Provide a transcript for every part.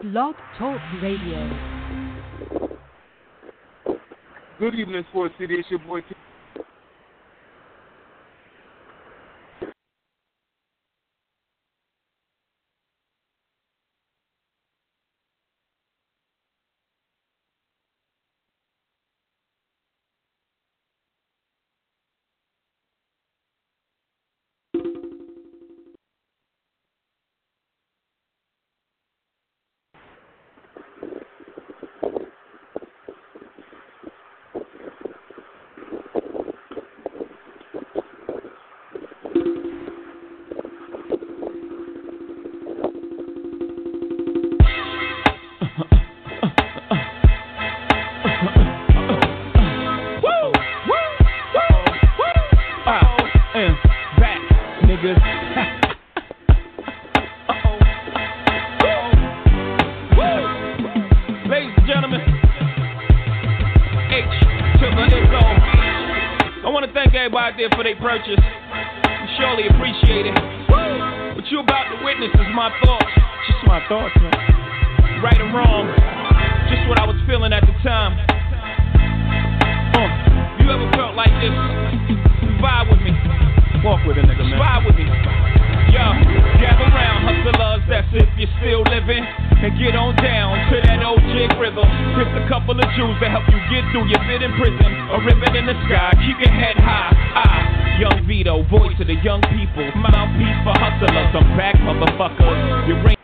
Blog Talk Radio. Good evening, Sports City. It's your boy T. For their purchase, we surely appreciate it. What you about to witness is my thoughts, just my thoughts, man. Right or wrong, just what I was feeling at the time. You ever felt like this? Vibe with me, walk with a nigga, man. Vibe with me, yo. Gather round, hustlers, that's if you're still living. And get on down to that old jig rhythm. Here's a couple of Jews to help you get through your bit in prison. A ribbon in the sky, keep your head high. Young Vito, voice of the young people. Mouthpiece for hustlers, I'm back, motherfuckers. You ring.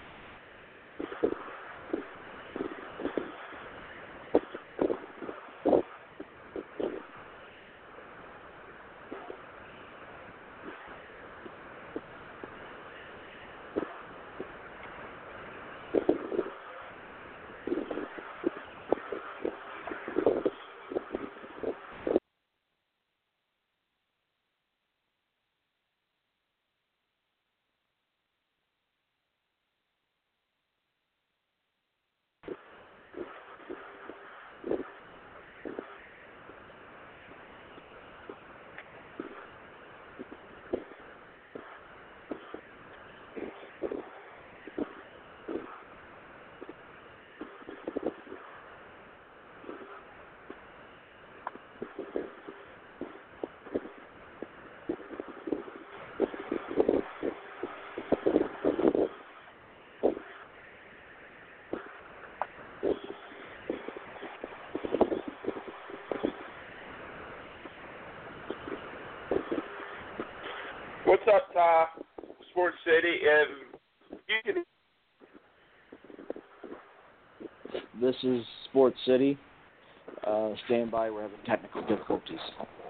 What's up, Ty? Sports City, and you can. This is Sports City. Stand by, we're having technical difficulties.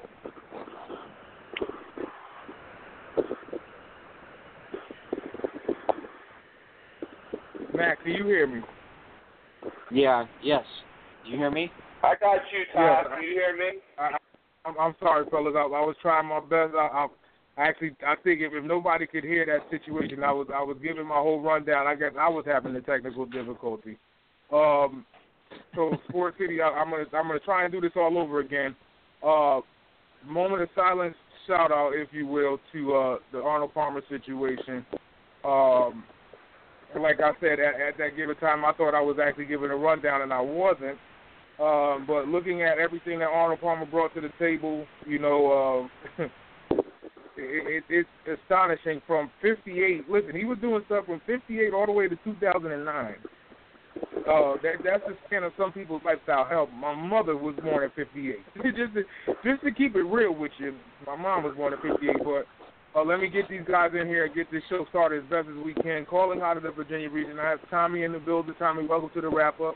Mac, do you hear me? Yes. Do you hear me? I got you, Ty. Yeah, Do you hear me? I'm sorry, fellas. I was trying my best. I think if nobody could hear that situation, I was giving my whole rundown. I guess I was having a technical difficulty. So Sports City, I'm gonna try and do this all over again. Moment of silence, shout out, if you will, to the Arnold Palmer situation. Like I said, at that given time, I thought I was actually giving a rundown, and I wasn't. But looking at everything that Arnold Palmer brought to the table, you know. It's astonishing. From 58, listen, he was doing stuff from 58 all the way to 2009. That's the span of some people's lifestyle. Hell, my mother was born at 58. just to keep it real with you, my mom was born at 58. But let me get these guys in here and get this show started as best as we can. Calling out of the Virginia region, I have Tommy in the building. Tommy, welcome to the wrap-up.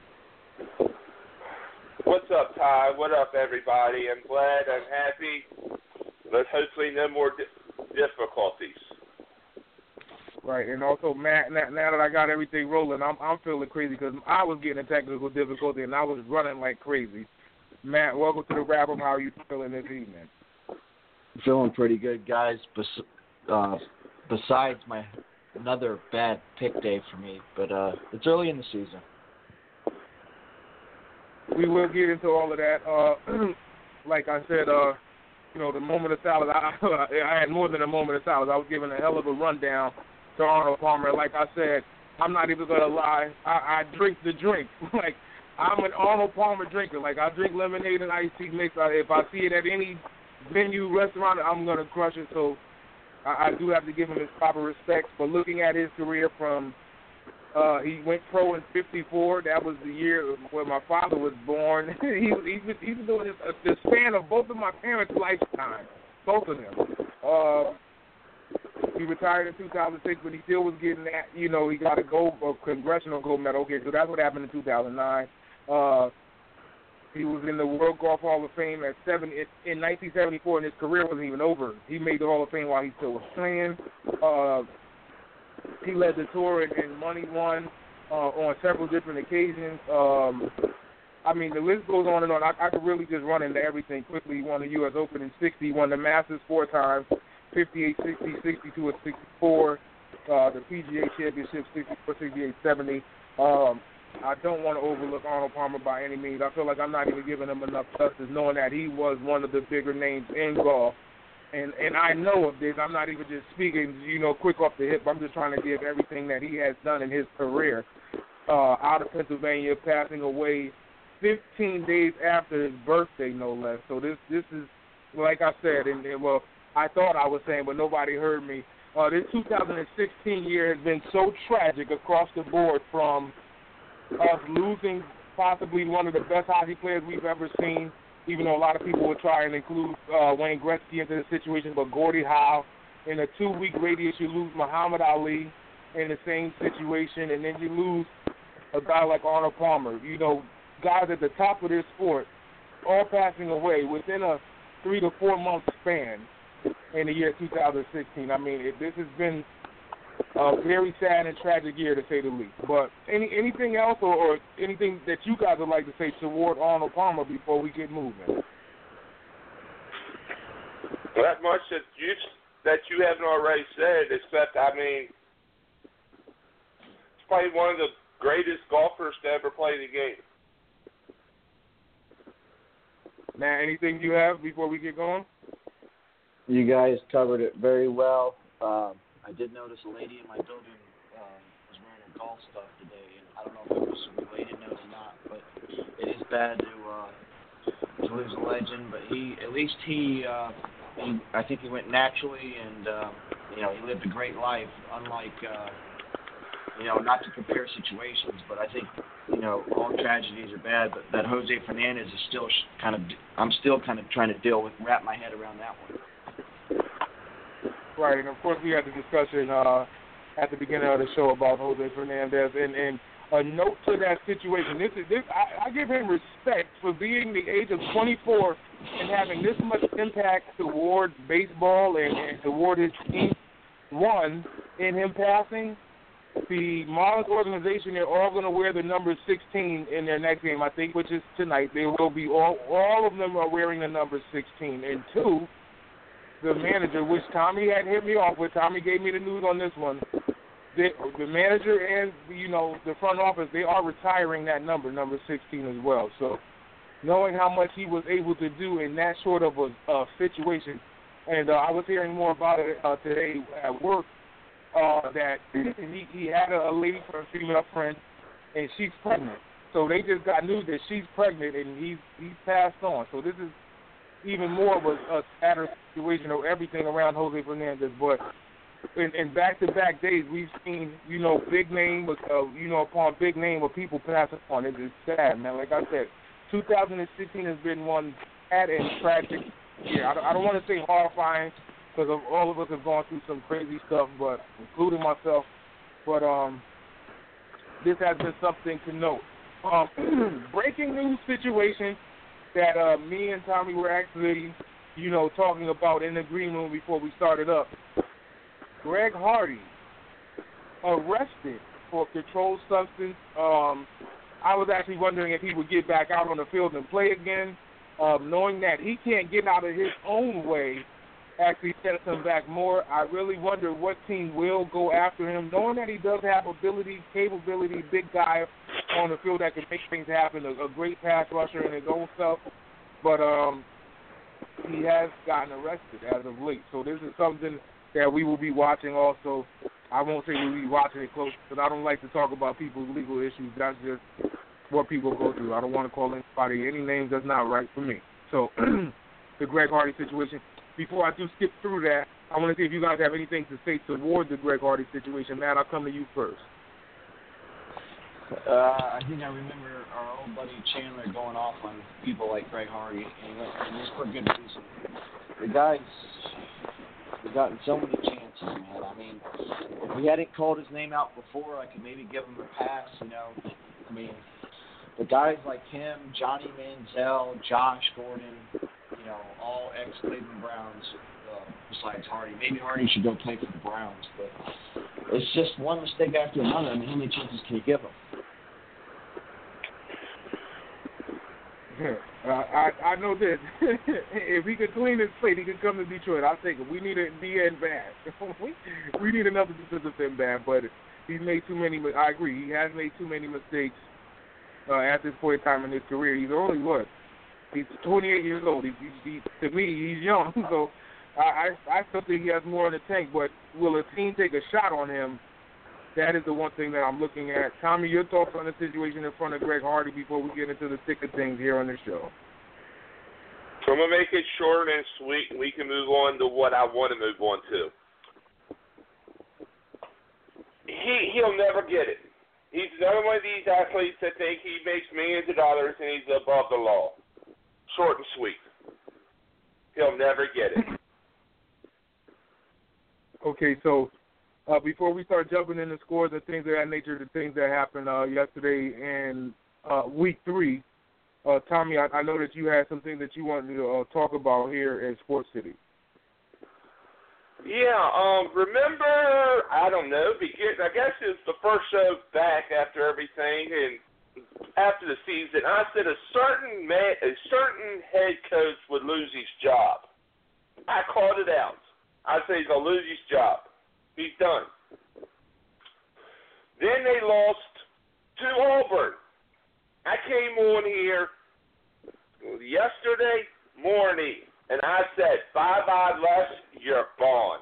What's up, Ty? What up, everybody? I'm glad. I'm happy. But hopefully no more difficulties. Right, and also, Matt, now that I got everything rolling, I'm feeling crazy because I was getting a technical difficulty and I was running like crazy. Matt, welcome to the wrap-up. How are you feeling this evening? Feeling pretty good, guys. Besides another bad pick day for me, but it's early in the season. We will get into all of that. Like I said, the moment of silence, I had more than a moment of silence. I was giving a hell of a rundown to Arnold Palmer. Like I said, I'm not even going to lie. I drink the drink. Like, I'm an Arnold Palmer drinker. Like, I drink lemonade and iced tea mix. If I see it at any venue, restaurant, I'm going to crush it. So I do have to give him his proper respect. But looking at his career from he went pro in 1954. That was the year when my father was born. He's been doing this the span of both of my parents' lifetime. Both of them. He retired in 2006, but he still was getting that. You know, he got a congressional gold medal. Okay, so that's what happened in 2009. He was in the World Golf Hall of Fame in 1974, and his career wasn't even over. He made the Hall of Fame while he still was playing. He led the tour and money won on several different occasions. I mean, the list goes on and on. I could really just run into everything quickly. He won the U.S. Open in 60. He won the Masters 4 times, 58, 60, 62, and 64. The PGA Championship, 64, 68, 70. I don't want to overlook Arnold Palmer by any means. I feel like I'm not even giving him enough justice, knowing that he was one of the bigger names in golf. And I know of this. I'm not even just speaking, quick off the hip. I'm just trying to give everything that he has done in his career. Out of Pennsylvania, passing away 15 days after his birthday, no less. So this is, like I said, and well, I thought I was saying, but nobody heard me. This 2016 year has been so tragic across the board, from us losing possibly one of the best hockey players we've ever seen, even though a lot of people would try and include Wayne Gretzky into the situation, but Gordie Howe. In a 2-week radius, you lose Muhammad Ali in the same situation, and then you lose a guy like Arnold Palmer. Guys at the top of their sport all passing away within a 3 to 4 month span in the year 2016. I mean, this has been a very sad and tragic year, to say the least. But anything else or anything that you guys would like to say toward Arnold Palmer before we get moving? Not much that you haven't already said, except, I mean, he's probably one of the greatest golfers to ever play the game. Now, anything you have before we get going? You guys covered it very well. I did notice a lady in my building was wearing her golf stuff today, and I don't know if it was a related note or not, but it is bad to lose a legend. But he I think he went naturally, and he lived a great life. Unlike not to compare situations, but I think all tragedies are bad. But that Jose Fernandez is still I'm still kind of trying to wrap my head around that one. Right, and of course we had the discussion at the beginning of the show about Jose Fernandez, and a note to that situation. I give him respect for being the age of 24 and having this much impact toward baseball and toward his team. One, in him passing, the Marlins organization, they're all going to wear the number 16 in their next game, I think, which is tonight. They will be all of them are wearing the number 16. And two, the manager, which Tommy had hit me off with, Tommy gave me the news on this one. The manager and the front office, they are retiring that number 16 as well. So, knowing how much he was able to do in that sort of a situation, and I was hearing more about it today at work. That he had a lady, a female friend, and she's pregnant. So they just got news that she's pregnant, and he's passed on. So this is even more of a sadder situation of everything around Jose Fernandez. But in back-to-back days, we've seen big name upon big name of people passing on. It's sad, man. Like I said, 2016 has been one sad and tragic year. I don't want to say horrifying, because all of us have gone through some crazy stuff, but including myself. But this has been something to note. Breaking news situation that me and Tommy were actually, talking about in the green room before we started up. Greg Hardy arrested for controlled substance. I was actually wondering if he would get back out on the field and play again, knowing that he can't get out of his own way. Actually sets him back more. I really wonder what team will go after him, knowing that he does have capability, big guy on the field that can make things happen, a great pass rusher in his own self. But he has gotten arrested as of late. So this is something that we will be watching also. I won't say we'll be watching it close, because I don't like to talk about people's legal issues. That's just what people go through. I don't want to call anybody any names that's not right for me. So, the Greg Hardy situation. Before I do skip through that, I want to see if you guys have anything to say toward the Greg Hardy situation. Matt, I'll come to you first. I think I remember our old buddy Chandler going off on people like Greg Hardy, and it's for good reason. The guy's gotten so many chances, man. I mean, if we hadn't called his name out before, I could maybe give him a pass, you know. I mean, the guys like him, Johnny Manziel, Josh Gordon, you know, all ex-Cleveland Browns, besides Hardy. Maybe Hardy should go play for the Browns, but it's just one mistake after another. I mean, how many chances can you give him? I know this. If he could clean his plate, he could come to Detroit. I'll take it. We need a DN bad. We need another defensive end bad, but he's made too many. I agree. He has made too many mistakes at this point in time in his career. He's only what? He's 28 years old. He to me, he's young. So I still think he has more in the tank. But will a team take a shot on him? That is the one thing that I'm looking at. Tommy, your thoughts on the situation in front of Greg Hardy before we get into the thick of things here on the show? So I'm going to make it short and sweet, and we can move on to what I want to move on to. He'll never get it. He's another one of these athletes that think he makes millions of dollars and he's above the law. Short and sweet. He'll never get it. Okay, so before we start jumping into scores and things of that nature, the things that happened yesterday in Week 3, Tommy, I know that you had something that you wanted to talk about here in Sports City. Yeah, remember, I don't know, I guess it's the first show back after everything and after the season, I said a certain head coach would lose his job. I called it out. I said he's going to lose his job. He's done. Then they lost to Auburn. I came on here yesterday morning, and I said, bye-bye, Les, you're gone.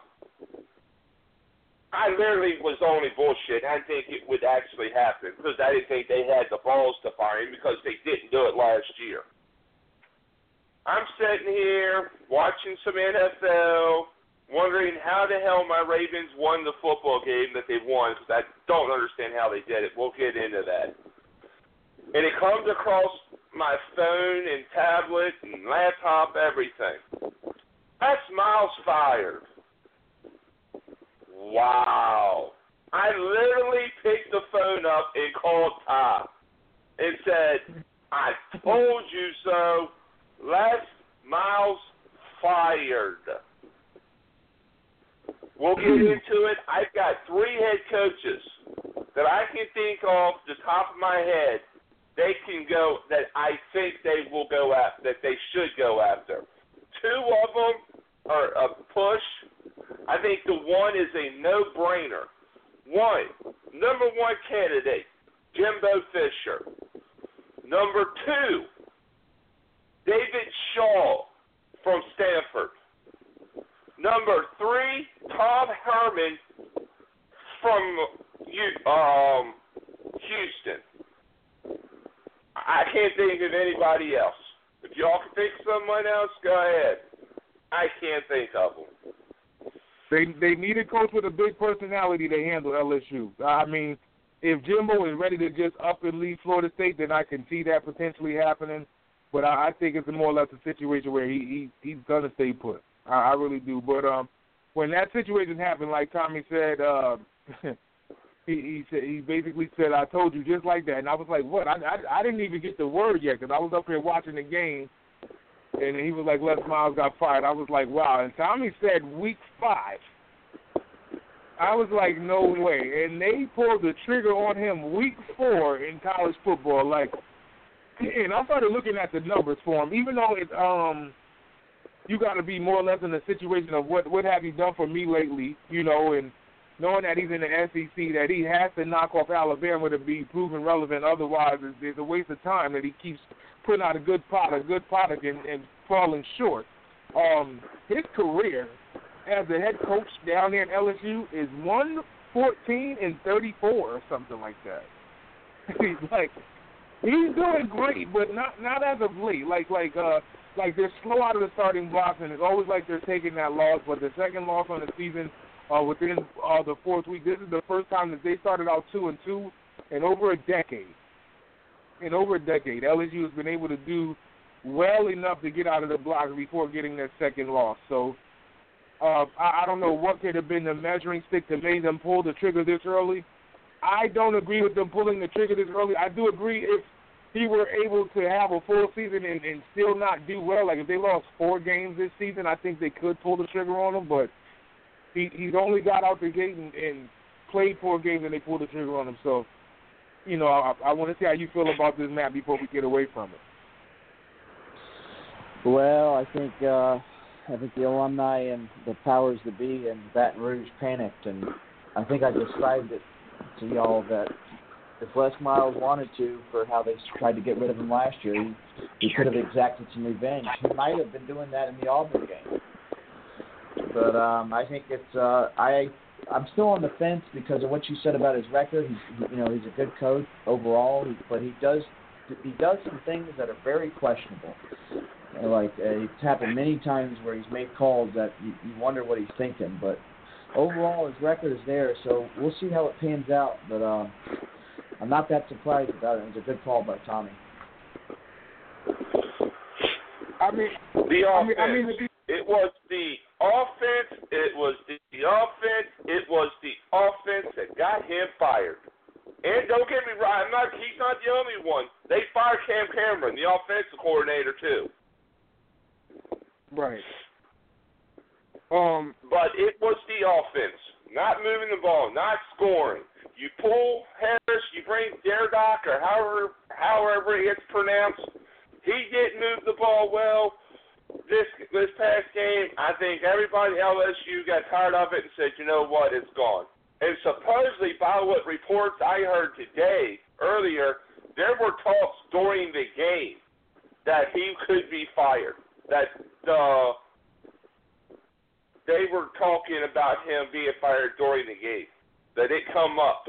I literally was only bullshit. I didn't think it would actually happen because I didn't think they had the balls to fire him because they didn't do it last year. I'm sitting here watching some NFL, wondering how the hell my Ravens won the football game that they won, because I don't understand how they did it. We'll get into that. And it comes across my phone and tablet and laptop, everything. That's Miles fired. Wow. I literally picked the phone up and called Ty and said, I told you so. Les Miles fired. We'll get into it. I've got 3 head coaches that I can think of the top of my head they can go, that I think they will go after, that they should go after. 2 of them are a push. I think the one is a no-brainer. Number 1 candidate, Jimbo Fisher. Number 2, David Shaw from Stanford. Number 3, Tom Herman from Houston. I can't think of anybody else. If y'all can think of someone else, go ahead. I can't think of them. They need a coach with a big personality to handle LSU. I mean, if Jimbo is ready to just up and leave Florida State, then I can see that potentially happening. But I think it's more or less a situation where he's going to stay put. I really do. But when that situation happened, like Tommy said, he basically said, I told you, just like that. And I was like, what? I didn't even get the word yet because I was up here watching the game. And he was like, Les Miles got fired. I was like, wow. And Tommy said week 5. I was like, no way. And they pulled the trigger on him week 4 in college football. Like, and I started looking at the numbers for him. Even though it, you got to be more or less in the situation of what have you done for me lately, you know, and knowing that he's in the SEC, that he has to knock off Alabama to be proven relevant. Otherwise, it's a waste of time that he keeps putting out a good product and falling short. His career as a head coach down there at LSU is 114-34 or something like that. He's doing great, but not as of late. Like they're slow out of the starting blocks, and it's always like they're taking that loss. But the second loss on the season within the fourth week, this is the first time that they started out 2-2 in over a decade. LSU has been able to do well enough to get out of the blocks before getting their second loss. So I don't know what could have been the measuring stick to make them pull the trigger this early. I don't agree with them pulling the trigger this early. I do agree if he were able to have a full season and still not do well. Like if they lost 4 games this season, I think they could pull the trigger on him. But he's only got out the gate and played 4 games and they pulled the trigger on him. So, you know, I want to see how you feel about this, Matt, before we get away from it. Well, I think the alumni and the powers that be in Baton Rouge panicked, and I think I described it to y'all that if Les Miles wanted to, for how they tried to get rid of him last year, he could have exacted some revenge. He might have been doing that in the Auburn game. But I think it's I'm still on the fence because of what you said about his record. He's a good coach overall, but he does some things that are very questionable. It's happened many times where he's made calls that you wonder what he's thinking. But overall, his record is there, so we'll see how it pans out. But I'm not that surprised about it. It was a good call by Tommy. It was the offense. It was the offense. It was the offense that got him fired. And don't get me wrong, he's not the only one. They fired Cam Cameron, the offensive coordinator, too. Right. But it was the offense, not moving the ball, not scoring. You pull Harris, you bring Derdock, or however it's pronounced. He didn't move the ball well. This past game, I think everybody at LSU got tired of it and said, you know what, it's gone. And supposedly, by what reports I heard today, earlier, there were talks during the game that he could be fired. That they were talking about him being fired during the game. That it come up.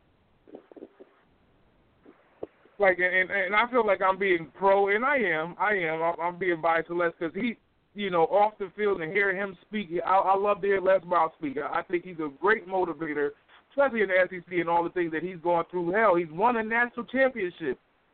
And I feel like I'm being pro, and I am. I'm being biased to Les because he, off the field and hearing him speak, I love to hear Les Miles speak. I think he's a great motivator, especially in the SEC and all the things that he's gone through. Hell, he's won a national championship.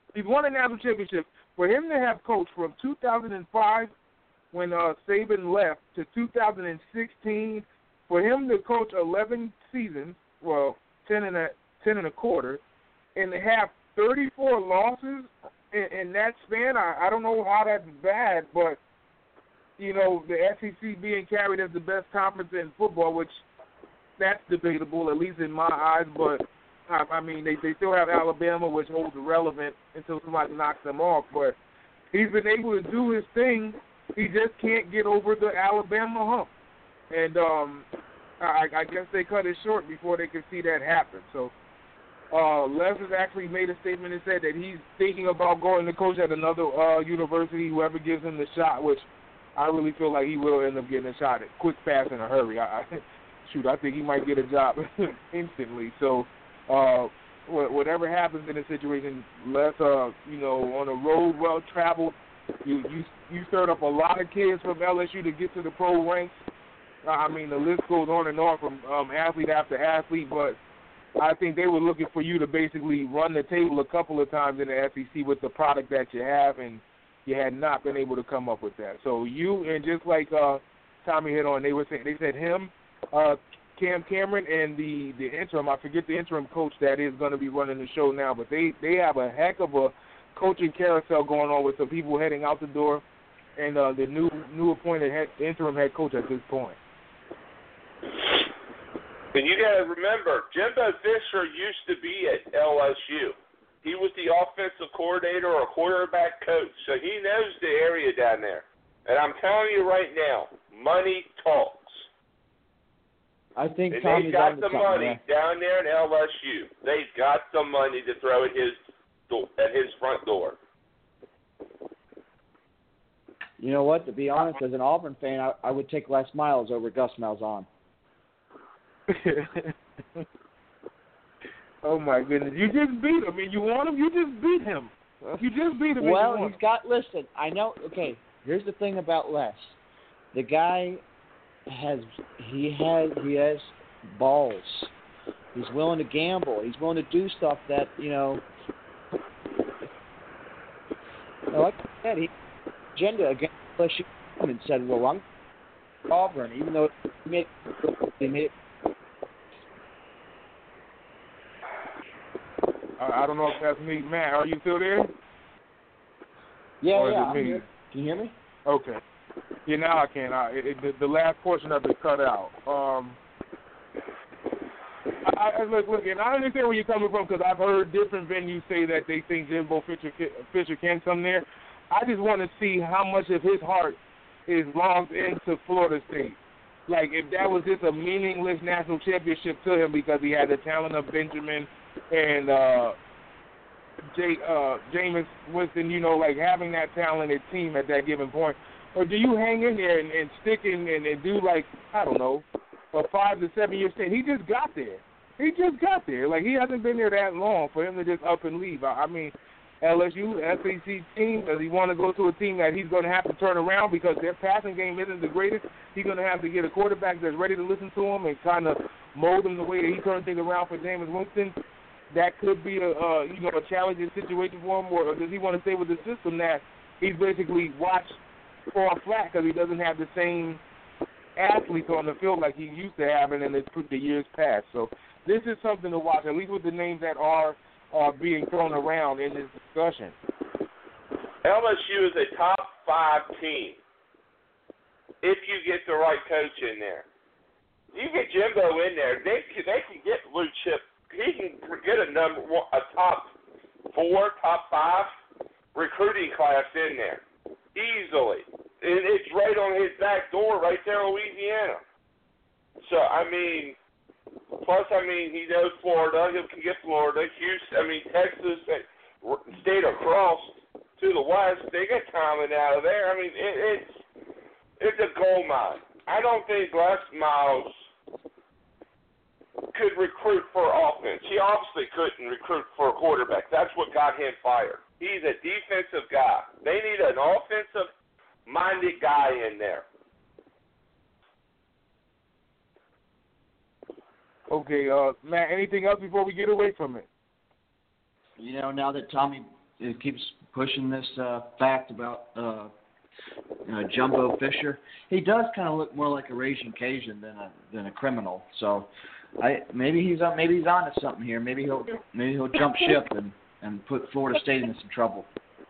For him to have coached from 2005 when Saban left to 2016, for him to coach 11 seasons, 10 and a quarter, and to have 34 losses in that span, I don't know how that's bad, but, the SEC being carried as the best conference in football, which that's debatable, at least in my eyes, but, they still have Alabama, which holds relevant until somebody knocks them off, but he's been able to do his thing. He just can't get over the Alabama hump. And I guess they cut it short before they could see that happen. So Les has actually made a statement and said that he's thinking about going to coach at another university, whoever gives him the shot, which I really feel like he will end up getting a shot at quick, fast, in a hurry. I think he might get a job instantly. So whatever happens in the situation, Les, on a road well-traveled, you stirred up a lot of kids from LSU to get to the pro ranks. The list goes on and on from athlete after athlete, but I think they were looking for you to basically run the table a couple of times in the SEC with the product that you have, and you had not been able to come up with that. So you, and just like Tommy hit on, they said him, Cam Cameron, and the interim, I forget the interim coach that is going to be running the show now, but they have a heck of a coaching carousel going on with some people heading out the door, and the new appointed interim head coach at this point. And you got to remember, Jimbo Fisher used to be at LSU. He was the offensive coordinator or quarterback coach, so he knows the area down there. And I'm telling you right now, money talks. I think and Tommy's they've got the money down there in LSU. They've got the money to throw at his front door. You know what? To be honest, as an Auburn fan, I would take Les Miles over Gus Malzahn. Oh my goodness! You just beat him, and you want him. You just beat him. You just beat him. Well, he's got. Listen, I know. Okay, here's the thing about Les. The guy has balls. He's willing to gamble. He's willing to do stuff that like I said, he agenda against LSU and said, "Well, I'm Auburn," even though he made it. I don't know if that's me, Matt. Are you still there? Yeah, or is yeah. it me? Here. Can you hear me? Okay. Yeah, now I can. The last portion of it cut out. Look, and I understand where you're coming from because I've heard different venues say that they think Jimbo Fisher can come there. I just want to see how much of his heart is logged into Florida State. Like, if that was just a meaningless national championship to him because he had the talent of Benjamin and Jameis Winston, like having that talented team at that given point. Or do you hang in there and stick in and do, like, I don't know, a 5 to 7 year stint? He just got there. Like, he hasn't been there that long for him to just up and leave. I mean, LSU, SEC team, does he want to go to a team that he's going to have to turn around because their passing game isn't the greatest? He's going to have to get a quarterback that's ready to listen to him and kind of mold him the way that he turned things around for Jameis Winston. That could be a challenging situation for him, or does he want to stay with the system that he's basically watched fall flat because he doesn't have the same athletes on the field like he used to having in the years past? So this is something to watch, at least with the names that are being thrown around in this discussion. LSU is a top 5 team if you get the right coach in there. You get Jimbo in there, they can get blue chip. He can get a top 4, top 5 recruiting class in there easily, and it's right on his back door, right there in Louisiana. So plus he knows Florida. He can get Florida, Houston. Texas, and state across to the west. They get talent out of there. It's a gold mine. I don't think Les Miles could recruit for offense. He obviously couldn't recruit for a quarterback. That's what got him fired. He's a defensive guy. They need an offensive-minded guy in there. Okay, Matt, anything else before we get away from it? Now that Tommy keeps pushing this fact about Jumbo Fisher, he does kind of look more like a raging Cajun than a criminal. So maybe he's on to something here. Maybe he'll jump ship and put Florida State into some trouble.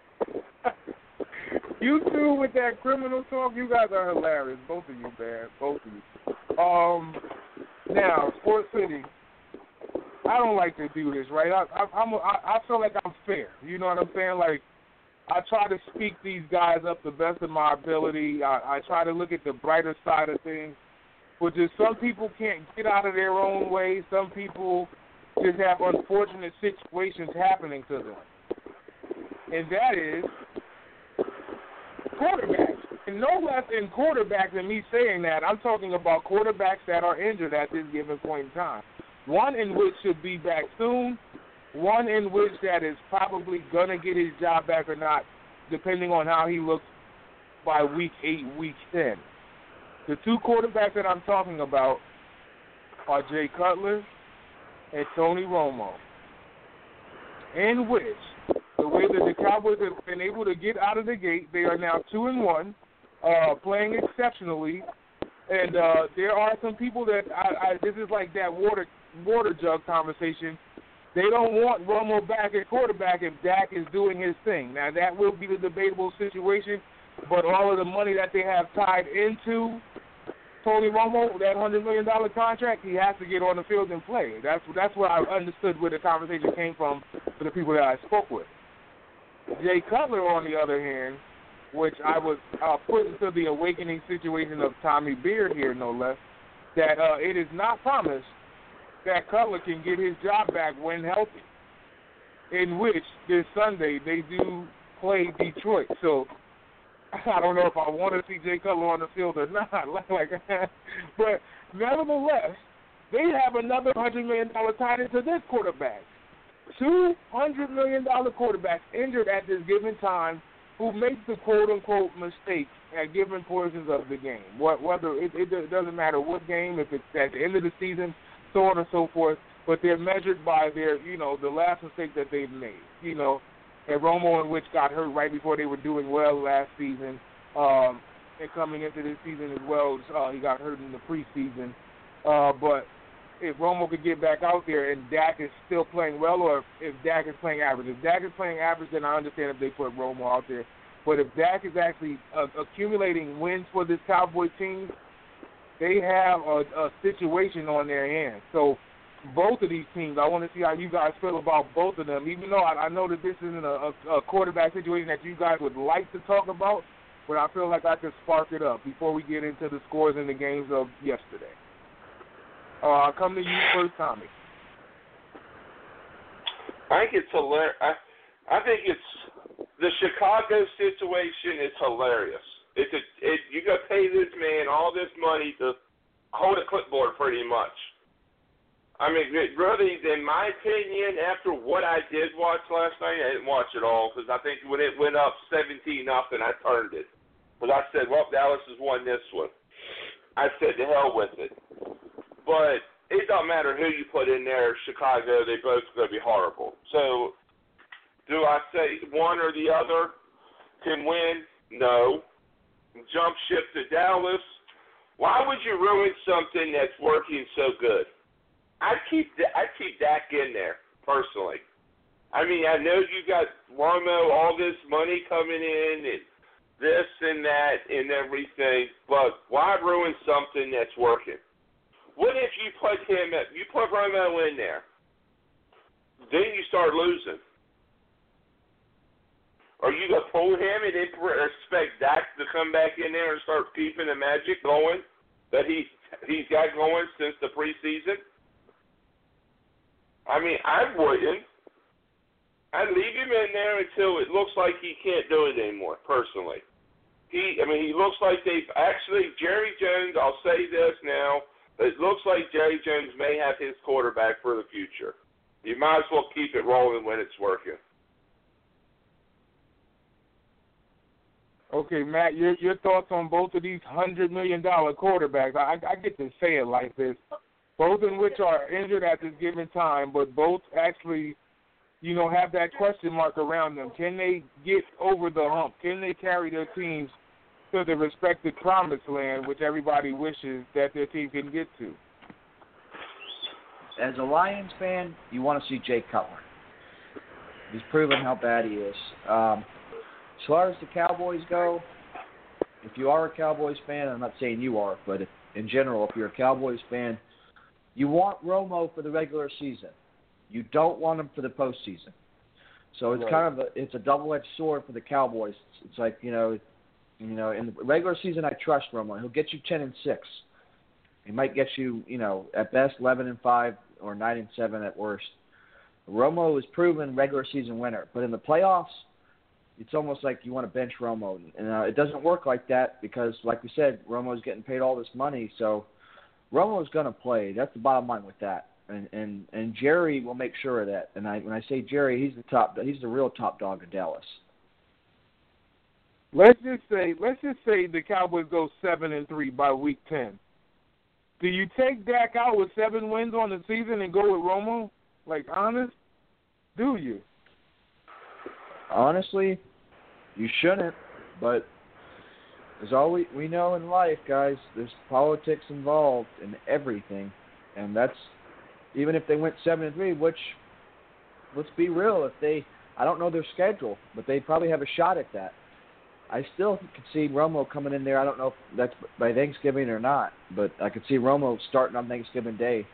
You two with that criminal talk, you guys are hilarious. Both of you, man. Both of you. Now, Sports City, I don't like to do this, right? I feel like I'm fair. You know what I'm saying? Like, I try to speak these guys up the best of my ability. I try to look at the brighter side of things, which is some people can't get out of their own way. Some people just have unfortunate situations happening to them. And that is quarterbacks. And no less in quarterbacks than me saying that, I'm talking about quarterbacks that are injured at this given point in time. One in which should be back soon, one in which that is probably going to get his job back or not, depending on how he looks by week 8, week 10. The two quarterbacks that I'm talking about are Jay Cutler and Tony Romo, in which the way that the Cowboys have been able to get out of the gate, they are now 2-1, playing exceptionally, and there are some people that this is like that water jug conversation. They don't want Romo back at quarterback if Dak is doing his thing. Now that will be the debatable situation, but all of the money that they have tied into Tony Romo, that $100 million contract, he has to get on the field and play. That's what I understood where the conversation came from for the people that I spoke with. Jay Cutler, on the other hand, which I was put into the awakening situation of Tommy Beard here, no less, that it is not promised that Cutler can get his job back when healthy, in which this Sunday they do play Detroit. So I don't know if I want to see Jay Cutler on the field or not. But nevertheless, they have another $100 million tied into this quarterback. $200 million quarterbacks injured at this given time who makes the quote-unquote mistakes at given portions of the game. Whether it doesn't matter what game, if it's at the end of the season, so on and so forth, but they're measured by their, the last mistake that they've made. And Romo and Which got hurt right before they were doing well last season, and coming into this season as well, he got hurt in the preseason. But if Romo could get back out there and Dak is still playing well, or if Dak is playing average. If Dak is playing average, then I understand if they put Romo out there. But if Dak is actually accumulating wins for this Cowboy team, they have a situation on their hands. So both of these teams, I want to see how you guys feel about both of them, even though I know that this isn't a quarterback situation that you guys would like to talk about, but I feel like I could spark it up before we get into the scores in the games of yesterday. I'll come to you first, Tommy. I think it's hilarious. I think it's the Chicago situation is hilarious. You got to pay this man all this money to hold a clipboard, pretty much. I mean, really, in my opinion, after what I did watch last night, I didn't watch it all because I think when it went up 17-0, I turned it. But I said, well, Dallas has won this one. I said, to hell with it. But it don't matter who you put in there, Chicago, they both going to be horrible. So do I say one or the other can win? No. Jump ship to Dallas. Why would you ruin something that's working so good? I'd keep Dak in there, personally. I mean, I know you got Romo, all this money coming in and this and that and everything, but why ruin something that's working? What if you put Romo in there? Then you start losing. Are you going to pull him and then expect Dak to come back in there and start keeping the magic going that he's got going since the preseason? I mean, I wouldn't. I'd leave him in there until it looks like he can't do it anymore, personally. He looks like Jerry Jones, I'll say this now, it looks like Jerry Jones may have his quarterback for the future. You might as well keep it rolling when it's working. Okay, Matt, your thoughts on both of these $100 million quarterbacks. I get to say it like this. Both in which are injured at this given time, but both actually, have that question mark around them. Can they get over the hump? Can they carry their teams to the respective promised land, which everybody wishes that their team can get to? As a Lions fan, you want to see Jay Cutler. He's proven how bad he is. As far as the Cowboys go, if you are a Cowboys fan, I'm not saying you are, but in general, if you're a Cowboys fan, you want Romo for the regular season. You don't want him for the postseason. So it's kind of a double-edged sword for the Cowboys. It's like, in the regular season, I trust Romo. He'll get you 10-6. He might get you, at best 11-5 or 9-7 at worst. Romo is proven regular season winner, but in the playoffs, it's almost like you want to bench Romo. And it doesn't work like that because, like we said, Romo's getting paid all this money, so Romo's going to play. That's the bottom line with that. And Jerry will make sure of that. And when I say Jerry, he's the real top dog in Dallas. Let's just say the Cowboys go 7-3 by week 10. Do you take Dak out with 7 wins on the season and go with Romo? Like, honest? Do you? Honestly, you shouldn't, but as all we know in life, guys, there's politics involved in everything, and that's even if they went 7-3, which, let's be real, I don't know their schedule, but they probably have a shot at that. I still could see Romo coming in there. I don't know if that's by Thanksgiving or not, but I could see Romo starting on Thanksgiving Day.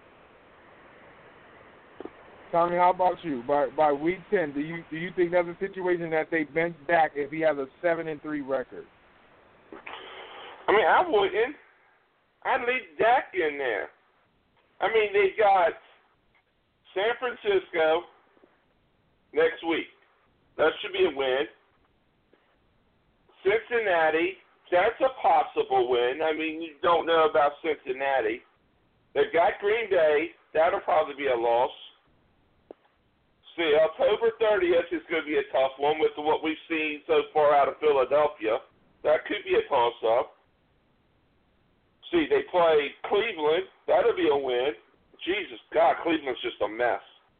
Tommy, how about you? By week 10, do you think that's a situation that they bench Dak if he has a 7-3 record? I mean, I wouldn't. I'd leave Dak in there. I mean, they got San Francisco next week. That should be a win. Cincinnati, that's a possible win. I mean, you don't know about Cincinnati. They've got Green Bay. That'll probably be a loss. See, October 30th is going to be a tough one with what we've seen so far out of Philadelphia. That could be a toss-up. See, they play Cleveland. That'll be a win. Jesus, God, Cleveland's just a mess.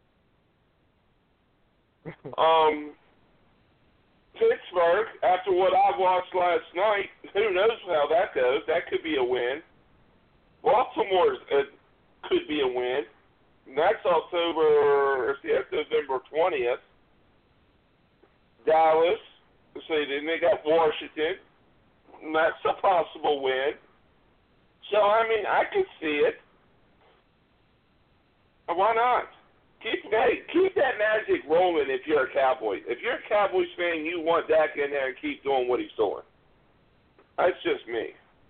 Pittsburgh, after what I watched last night, who knows how that goes. That could be a win. Baltimore could be a win. And that's November 20th. Dallas, then they got Washington. And that's a possible win. So, I mean, I can see it. Why not? Keep that magic rolling if you're a Cowboy. If you're a Cowboys fan, you want Dak in there and keep doing what he's doing. That's just me.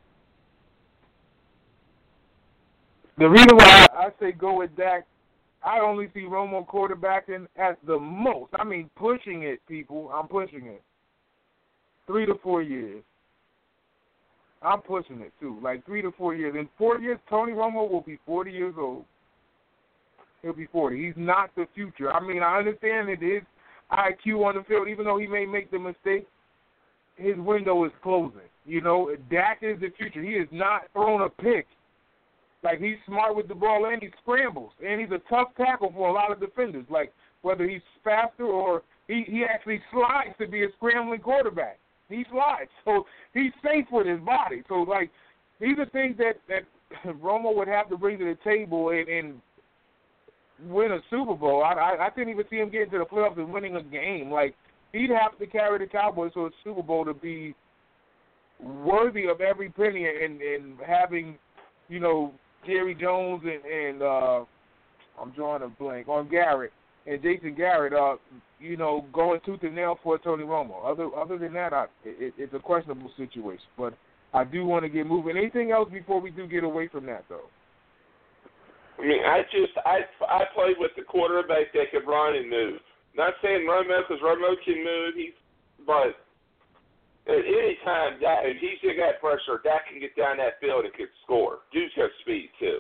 The reason why I say go with Dak, I only see Romo quarterbacking at the most. I mean, pushing it, people. I'm pushing it. 3 to 4 years. I'm pushing it, too. Like 3 to 4 years. In 4 years, Tony Romo will be 40 years old. He'll be 40. He's not the future. I mean, I understand that his IQ on the field, even though he may make the mistake, his window is closing. You know, Dak is the future. He is not throwing a pick. Like, he's smart with the ball and he scrambles. And he's a tough tackle for a lot of defenders. Like, whether he's faster or he actually slides to be a scrambling quarterback. He slides. So he's safe with his body. So, like, these are things that Romo would have to bring to the table and win a Super Bowl. I couldn't even see him getting to the playoffs and winning a game. Like, he'd have to carry the Cowboys to a Super Bowl to be worthy of every penny and having, you know, Jerry Jones and I'm drawing a blank on Garrett and Jason Garrett, you know, going tooth and nail for Tony Romo. Other than that, it's a questionable situation. But I do want to get moving. Anything else before we do get away from that, though? I mean, I played with the quarterback that could run and move. Not saying Romo, because Romo can move, but at any time, if he's got pressure, Dak can get down that field and can score. Dude's got speed, too.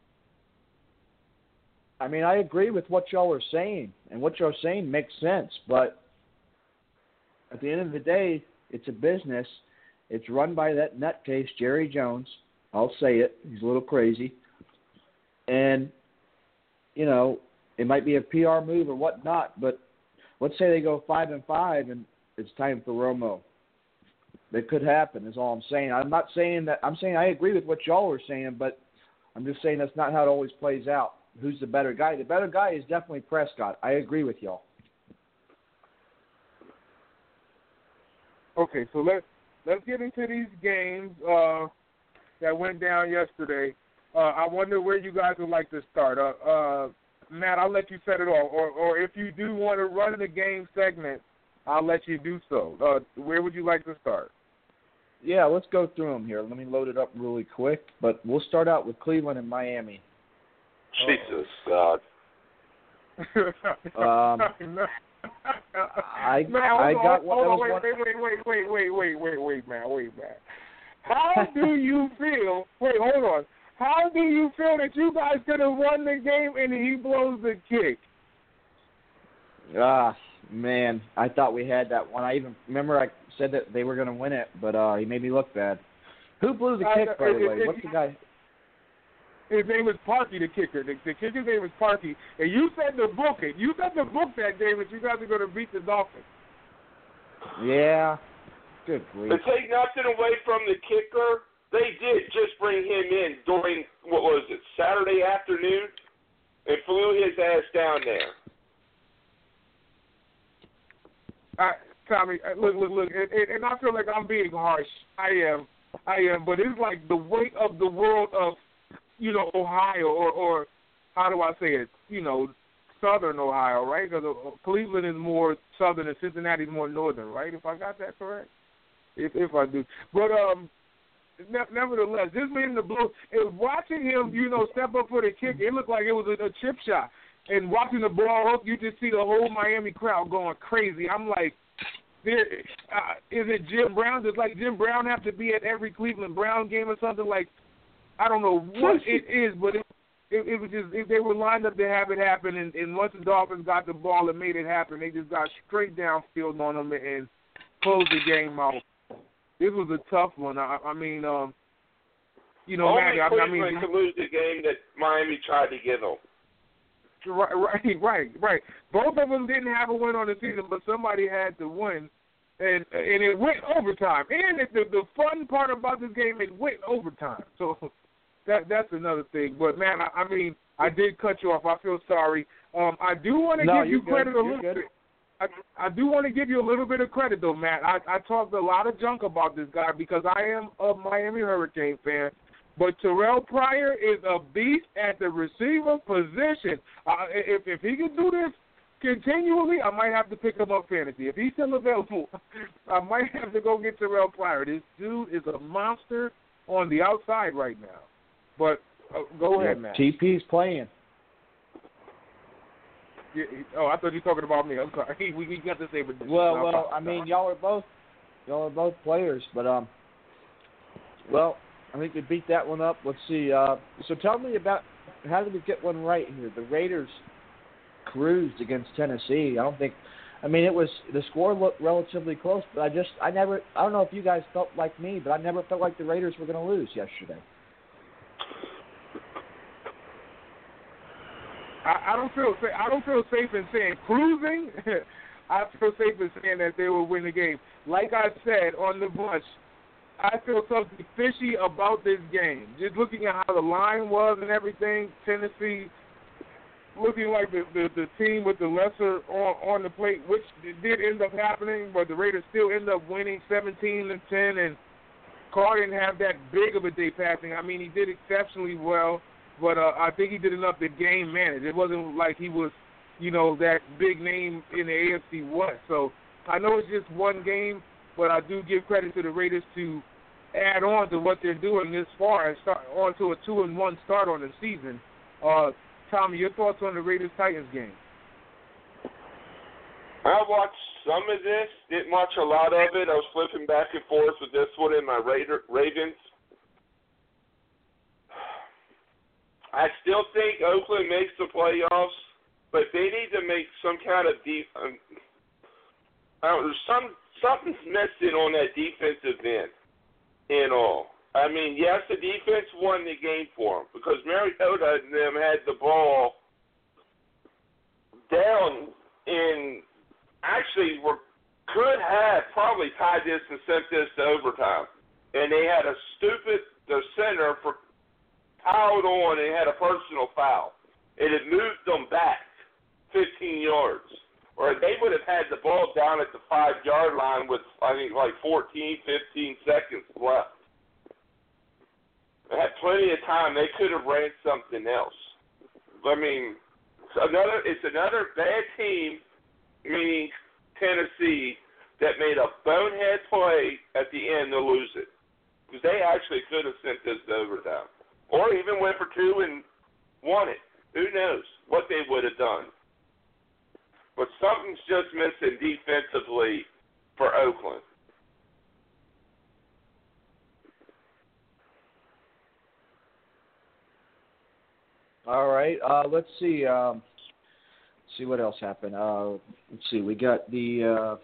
I mean, I agree with what y'all are saying, and what y'all are saying makes sense, but at the end of the day, it's a business. It's run by that nutcase, Jerry Jones. I'll say it. He's a little crazy. And, you know, it might be a PR move or whatnot, but let's say they go 5-5 and it's time for Romo. That could happen is all I'm saying. I'm not saying that – I'm saying I agree with what y'all are saying, but I'm just saying that's not how it always plays out. Who's the better guy? The better guy is definitely Prescott. I agree with y'all. Okay, so let's get into these games that went down yesterday. I wonder where you guys would like to start. Matt, I'll let you set it off. Or if you do want to run the game segment, I'll let you do so. Where would you like to start? Yeah, let's go through them here. Let me load it up really quick. But we'll start out with Cleveland and Miami. Jesus, God. I got what I was wait, man. How do you feel? Wait, hold on. How do you feel that you guys could have won the game and he blows the kick? Man, I thought we had that one. I even remember I said that they were going to win it, but he made me look bad. Who blew the kick, by the way? What's the guy? His name was Parkey, the kicker. The kicker's name was Parkey. And you said to book it. You said to book that game that you guys are going to beat the Dolphins. Yeah. Good grief. To take nothing away from the kicker, they did just bring him in during, what was it, Saturday afternoon, and flew his ass down there. Tommy, look, and I feel like I'm being harsh. I am, but it's like the weight of the world of, you know, Ohio, or how do I say it, you know, southern Ohio, right? Because Cleveland is more southern and Cincinnati is more northern, right? If I got that correct? If I do. But nevertheless, this man, the blow, watching him, you know, step up for the kick, it looked like it was a chip shot. And watching the ball hook, you just see the whole Miami crowd going crazy. I'm like, Is it Jim Brown? Does like Jim Brown have to be at every Cleveland Brown game or something? Like, I don't know what it is, but it was just they were lined up to have it happen, and once the Dolphins got the ball and made it happen, they just got straight downfield on them and closed the game out. This was a tough one. I mean, you know, only man, Cleveland could lose the game that Miami tried to give them. Right. Both of them didn't have a win on the season, but somebody had to win, and it went overtime. And the fun part about this game, it went overtime. So that's another thing. But man, I mean, I did cut you off. I feel sorry. I do want to give you credit a little bit. I do want to give you a little bit of credit though, Matt. I talked a lot of junk about this guy because I am a Miami Hurricane fan. But Terrell Pryor is a beast at the receiver position. If he can do this continually, I might have to pick him up fantasy. If he's still available, I might have to go get Terrell Pryor. This dude is a monster on the outside right now. But go ahead, Matt. TP's playing. Yeah, I thought you were talking about me. I'm sorry. We got the same. Well, I mean, y'all are both players, but well, I think we beat that one up. Let's see. So tell me about how did we get one right here? The Raiders cruised against Tennessee. I mean, the score looked relatively close, but I don't know if you guys felt like me, but I never felt like the Raiders were going to lose yesterday. I don't feel safe in saying cruising. I feel safe in saying that they will win the game. Like I said on the bunch, I feel something fishy about this game. Just looking at how the line was and everything, Tennessee looking like the team with the lesser on the plate, which did end up happening, but the Raiders still end up winning 17-10, and Carr didn't have that big of a day passing. I mean, he did exceptionally well, but I think he did enough to game manage. It wasn't like he was, that big name in the AFC West. So I know it's just one game, but I do give credit to the Raiders to add on to what they're doing as far as start on to a 2-1 start on the season. Tommy, your thoughts on the Raiders-Titans game? I watched some of this, didn't watch a lot of it. I was flipping back and forth with this one and my Ravens. I still think Oakland makes the playoffs, but they need to make some kind of something's missing on that defensive end in all. I mean, yes, the defense won the game for them because Mariota and them had the ball down and actually could have probably tied this and sent this to overtime. And they had the center piled on and had a personal foul. It had moved them back 15 yards. Or they would have had the ball down at the 5-yard line with, I think, like 14, 15 seconds left. They had plenty of time. They could have ran something else. I mean, it's another bad team, meaning Tennessee, that made a bonehead play at the end to lose it. Because they actually could have sent this to overtime. Or even went for 2 and won it. Who knows what they would have done. But something's just missing defensively for Oakland. All right. Let's see. See what else happened. Let's see. We got the.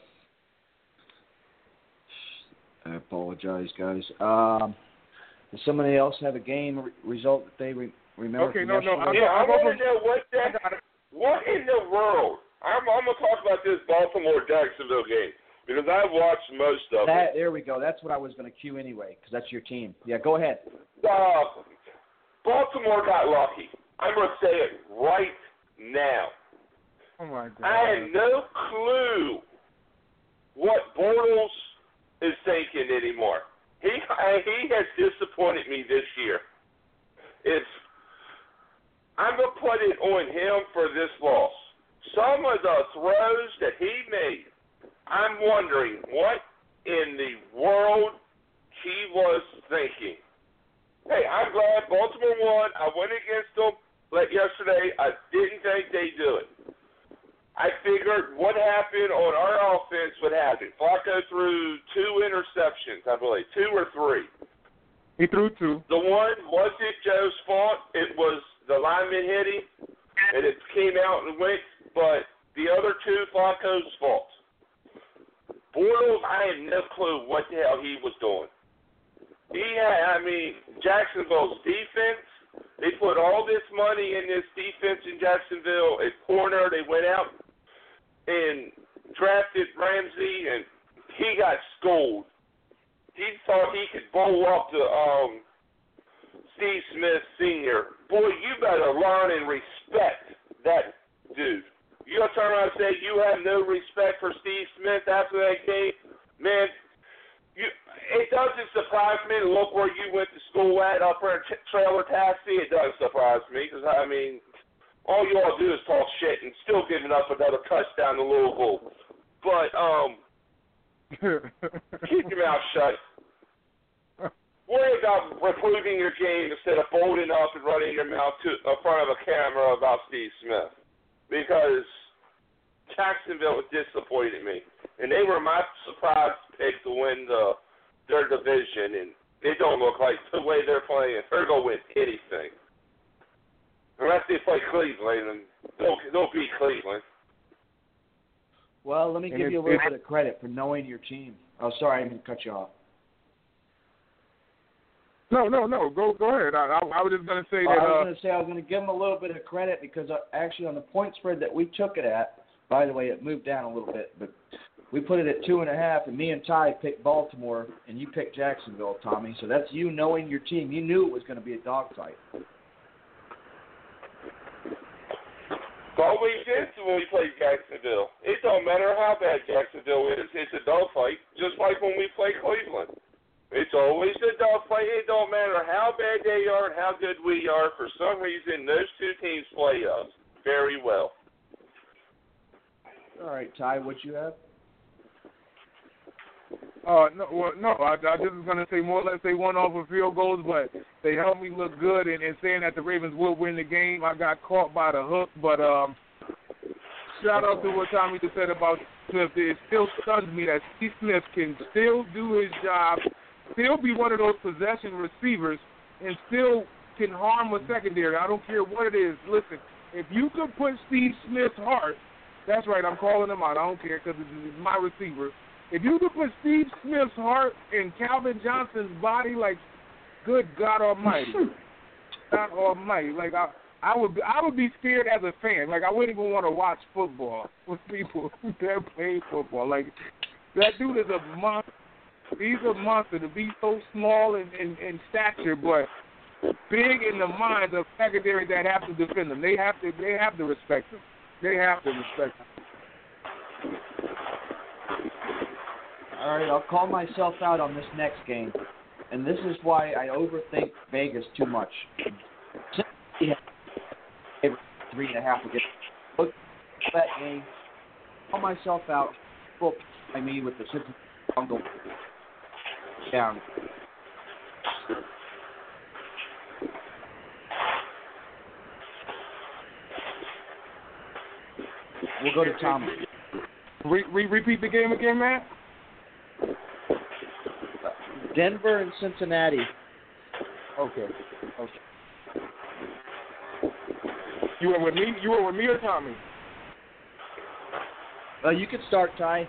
I apologize, guys. Does somebody else have a game result that they remember? Okay, no. I want to know what in the world. I'm going to talk about this Baltimore-Jacksonville game because I've watched most of it. There we go. That's what I was going to cue anyway because that's your team. Yeah, go ahead. Baltimore got lucky. I'm going to say it right now. Oh, my God. I had no clue what Bortles is thinking anymore. He has disappointed me this year. I'm going to put it on him for this loss. Some of the throws that he made, I'm wondering what in the world he was thinking. Hey, I'm glad Baltimore won. I went against them yesterday. I didn't think they'd do it. I figured what happened on our offense would happen. Flacco threw 2 interceptions, I believe, 2 or 3. He threw 2. The one wasn't Joe's fault. It was the lineman hit him, and it came out and went. But the other 2, Flacco's fault. Bortles, I had no clue what the hell he was doing. Jacksonville's defense, they put all this money in this defense in Jacksonville at corner. They went out and drafted Ramsey, and he got schooled. He thought he could bowl up to Steve Smith Sr. Boy, you better learn and respect that dude. You gonna turn around and say you have no respect for Steve Smith after that game? Man, it doesn't surprise me to look where you went to school at up there in Trailer Taxi. It doesn't surprise me because, all you all do is talk shit and still giving up another touchdown to Louisville. But, keep your mouth shut. Worry about improving your game instead of folding up and running your mouth in front of a camera about Steve Smith. Because Jacksonville disappointed me. And they were my surprise pick to win their division. And they don't look like the way they're playing. They're going to win anything. Unless they play Cleveland. And don't beat Cleveland. Well, let me give you a little bit of credit for knowing your team. Oh, sorry, I didn't cut you off. No. Go ahead. I was just going to say that. I was going to give them a little bit of credit because actually on the point spread that we took it at, by the way, it moved down a little bit, but we put it at 2.5, and me and Ty picked Baltimore, and you picked Jacksonville, Tommy. So that's you knowing your team. You knew it was going to be a dogfight. It's always is when we play Jacksonville. It don't matter how bad Jacksonville is. It's a dogfight, just like when we play Cleveland. It's always a dogfight. It don't matter how bad they are and how good we are. For some reason, those 2 teams play us very well. All right, Ty, what you have? I just was going to say more or less they won off of field goals, but they helped me look good in saying that the Ravens will win the game. I got caught by the hook, but shout out to what Tommy just said about Smith. It still stuns me that Steve Smith can still do his job, still be one of those possession receivers, and still can harm a secondary. I don't care what it is. Listen, if you could put Steve Smith's heart, that's right, I'm calling him out. I don't care because it's my receiver. If you could put Steve Smith's heart in Calvin Johnson's body, like, good God Almighty, God Almighty, like I would be scared as a fan. Like I wouldn't even want to watch football with people that play football. Like that dude is a monster. He's a monster to be so small in stature, but big in the minds of secondary that have to defend him. They have to respect him. They have to respect him. All right, I'll call myself out on this next game, and this is why I overthink Vegas too much. 3.5 against look at that game. Call myself out. I mean, with the Cincinnati Bengals down. We'll go to Tom. Repeat the game again, Matt. Denver and Cincinnati. Okay. You went with me? You went with me or Tommy? You can start, Ty.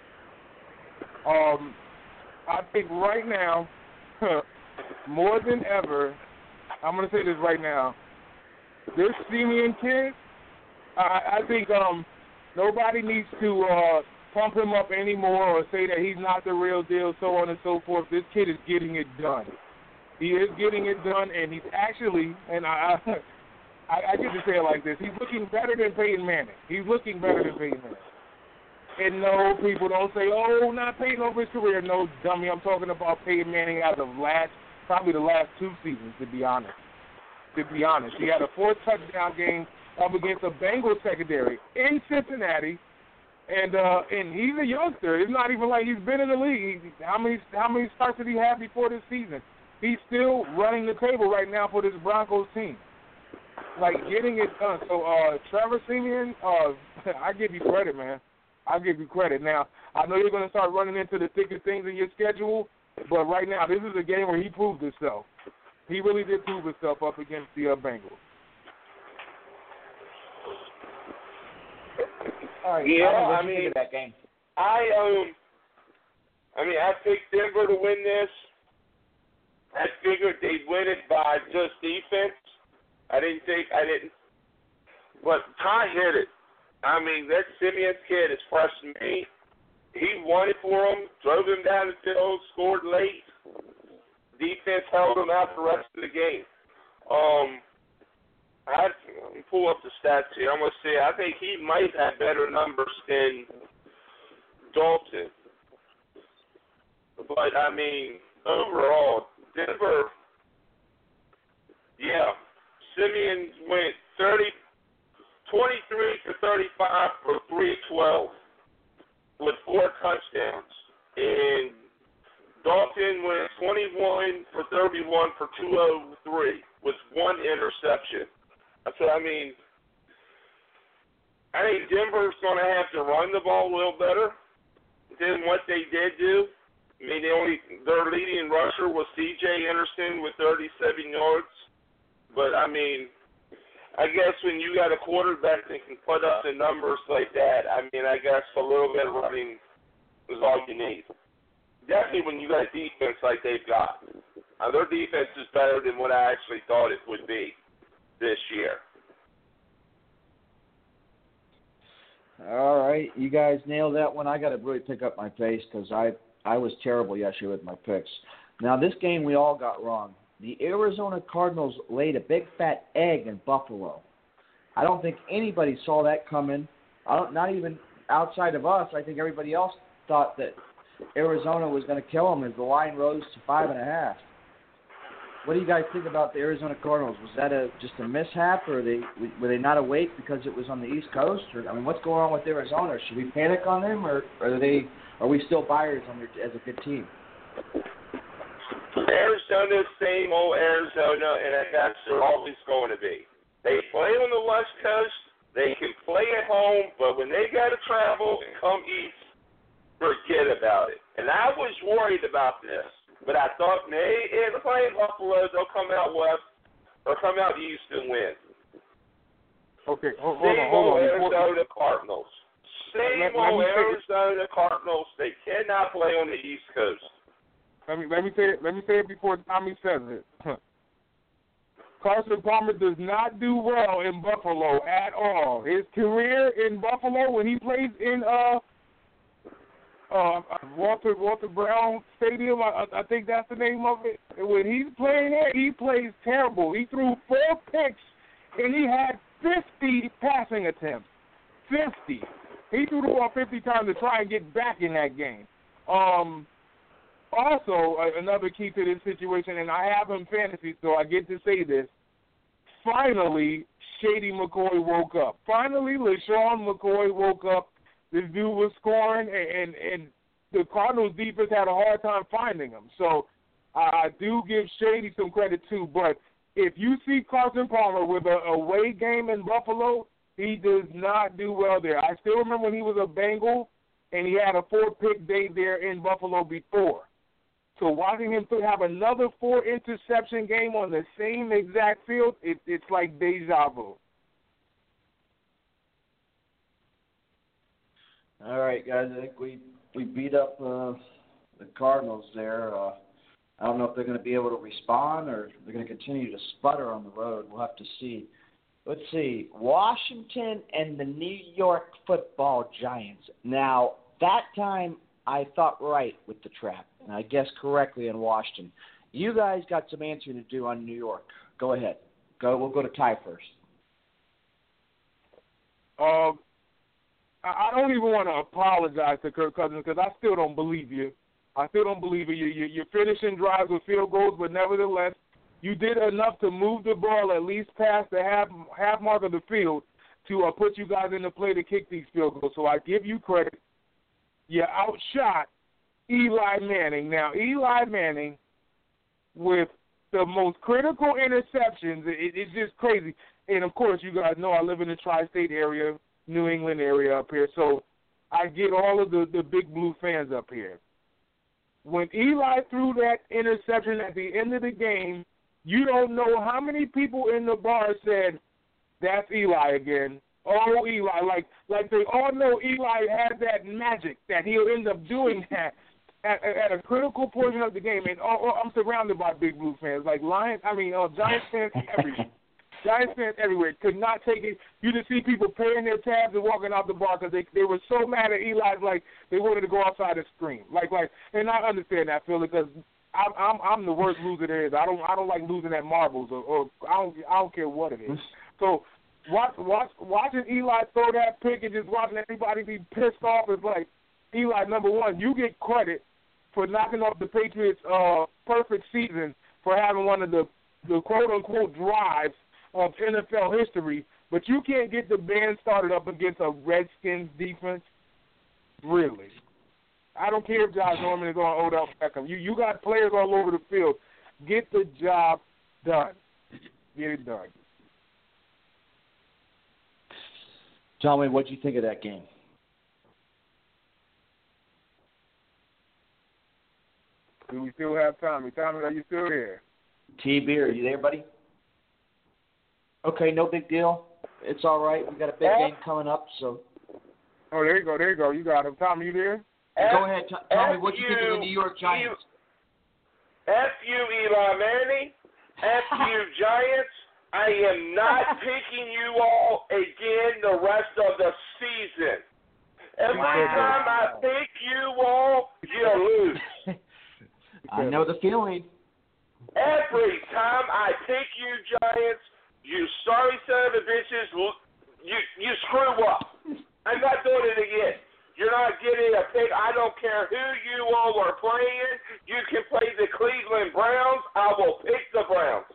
I think right now, more than ever, I'm going to say this right now. This Simeon kid, I think nobody needs to pump him up anymore or say that he's not the real deal, so on and so forth. This kid is getting it done. He is getting it done, and he's actually, and I get to say it like this, he's looking better than Peyton Manning. He's looking better than Peyton Manning. And no, people don't say, oh, not Peyton over his career. No, dummy, I'm talking about Peyton Manning as of probably the last 2 seasons, to be honest. He had a 4-touchdown game up against a Bengals secondary in Cincinnati, and he's a youngster. It's not even like he's been in the league. How many starts did he have before this season? He's still running the table right now for this Broncos team. like getting it done. So, Trevor Siemian, I give you credit, man. I'll give you credit. Now, I know you're going to start running into the thickest things in your schedule, but right now, this is a game where he proved himself. He really did prove himself up against the Bengals. All right. Yeah, I mean, that game. I picked Denver to win this. I figured they'd win it by just defense. But Ty hit it. I mean, that Simeon kid is fresh to me. He won it for him, drove him down the field, scored late. Defense held him out the rest of the game. I pull up the stats here. I'm going to say I think he might have better numbers than Dalton. But, I mean, overall, Denver, Simeon went 23 for 35 for 312 with 4 touchdowns. And Dalton went 21 for 31 for 203 with 1 interception. So, I mean, I think Denver's going to have to run the ball a little better than what they did do. I mean, their leading rusher was C.J. Anderson with 37 yards. But, I mean, I guess when you got a quarterback that can put up the numbers like that, I mean, I guess a little bit of running is all you need. Definitely when you got a defense like they've got. Their defense is better than what I actually thought it would be this year. All right, you guys nailed that one. I got to really pick up my pace because I was terrible yesterday with my picks. Now, this game we all got wrong. The Arizona Cardinals laid a big fat egg in Buffalo. I don't think anybody saw that coming. Not even outside of us. I think everybody else thought that Arizona was going to kill them as the line rose to 5.5. What do you guys think about the Arizona Cardinals? Was that just a mishap, or were they not awake because it was on the East Coast? Or, I mean, what's going on with Arizona? Should we panic on them, or are we still buyers on their as a good team? Arizona's same old Arizona, and that's they're always going to be. They play on the West Coast. They can play at home, but when they got to travel and come east, forget about it. And I was worried about this, but I thought, if they play in Buffalo, they'll come out west or come out east and win. Okay, hold on. Arizona Cardinals. Same old Arizona Cardinals. They cannot play on the East Coast. Let me say it before Tommy says it. Carson Palmer does not do well in Buffalo at all. His career in Buffalo, when he plays in Walter Brown Stadium, I think that's the name of it. When he's playing there, he plays terrible. He threw 4 picks, and he had 50 passing attempts. 50. He threw the ball 50 times to try and get back in that game. Also, another key to this situation, and I have him fantasy, so I get to say this. Finally, Shady McCoy woke up. Finally, LaShawn McCoy woke up. This dude was scoring, and the Cardinals defense had a hard time finding him. So I do give Shady some credit, too. But if you see Carson Palmer with a away game in Buffalo, he does not do well there. I still remember when he was a Bengal, and he had a 4-pick day there in Buffalo before. So watching him have another 4-interception game on the same exact field, it's like deja vu. All right, guys, I think we beat up the Cardinals there. I don't know if they're going to be able to respond or they're going to continue to sputter on the road. We'll have to see. Let's see. Washington and the New York Football Giants. Now, that time I thought right with the trap, and I guessed correctly in Washington. You guys got some answering to do on New York. Go ahead. We'll go to Ty first. I don't even want to apologize to Kirk Cousins because I still don't believe you. You're finishing drives with field goals, but nevertheless, you did enough to move the ball at least past the half mark of the field to put you guys into play to kick these field goals. So I give you credit. You outshot Eli Manning. Now, Eli Manning, with the most critical interceptions, it's just crazy. And, of course, you guys know I live in the tri-state area, New England area up here, so I get all of the Big Blue fans up here. When Eli threw that interception at the end of the game, you don't know how many people in the bar said, that's Eli again. Oh, Eli. Like they all know Eli has that magic that he'll end up doing that at a critical portion of the game. And I'm surrounded by Big Blue fans. Like Giants fans everywhere. Giants fans everywhere. Could not take it. You just see people paying their tabs and walking out the bar because they were so mad at Eli, like they wanted to go outside and scream. And I understand that, Phil, because I'm the worst loser there is. I don't like losing at marbles or I don't care what it is. So watching Eli throw that pick and just watching everybody be pissed off is like, Eli, number one, you get credit for knocking off the Patriots' perfect season for having one of the quote-unquote drives of NFL history, but you can't get the band started up against a Redskins defense? Really? I don't care if Josh Norman is on Odell Beckham. You got players all over the field. Get the job done. Get it done. John Wayne, what did you think of that game? Do we still have Tommy? Tommy, are you still there? TB, are you there, buddy? Okay, no big deal. It's all right. We got a big game coming up, so. Oh, there you go. You got him. Tommy, you there? Go ahead, Tommy. What do you think of the New York Giants? F you, Eli Manning. F you, Giants. I am not picking you all again the rest of the season. Every time I pick you all, you lose. I know the feeling. Every time I pick you, Giants, you sorry son of a bitches, you screw up. I'm not doing it again. You're not getting a pick. I don't care who you all are playing. You can play the Cleveland Browns. I will pick the Browns.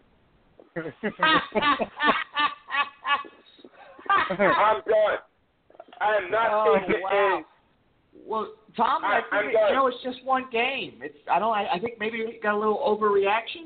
I'm done. I'm not taking any. Well, Tom, I think it's just one game. I think maybe you got a little overreaction.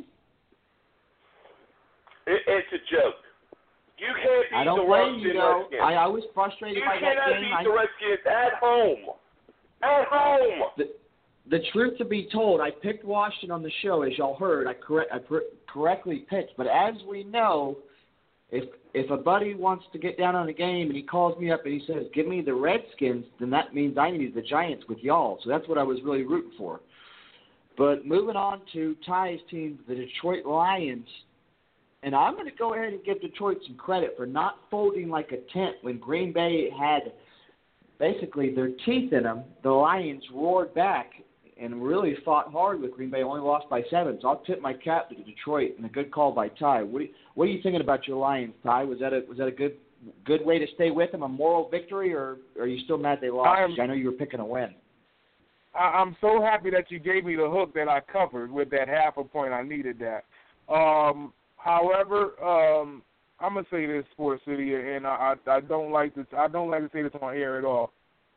It's a joke. You can't beat the Redskins. I was frustrated by that game. You cannot beat the Redskins at home. At home. The truth to be told, I picked Washington on the show, as y'all heard. I correctly picked. But as we know, if a buddy wants to get down on a game and he calls me up and he says, give me the Redskins, then that means I need the Giants with y'all. So that's what I was really rooting for. But moving on to Ty's team, the Detroit Lions. And I'm going to go ahead and give Detroit some credit for not folding like a tent when Green Bay had basically their teeth in them. The Lions roared back and really fought hard with Green Bay, only lost by 7. So I'll tip my cap to Detroit, and a good call by Ty. What are you thinking about your Lions, Ty? Was that a good way to stay with them, a moral victory, or are you still mad they lost? I know you were picking a win. I'm so happy that you gave me the hook that I covered with that half a point. I needed that. However, I'm gonna say this, Sports City, and I don't like to say this on air at all.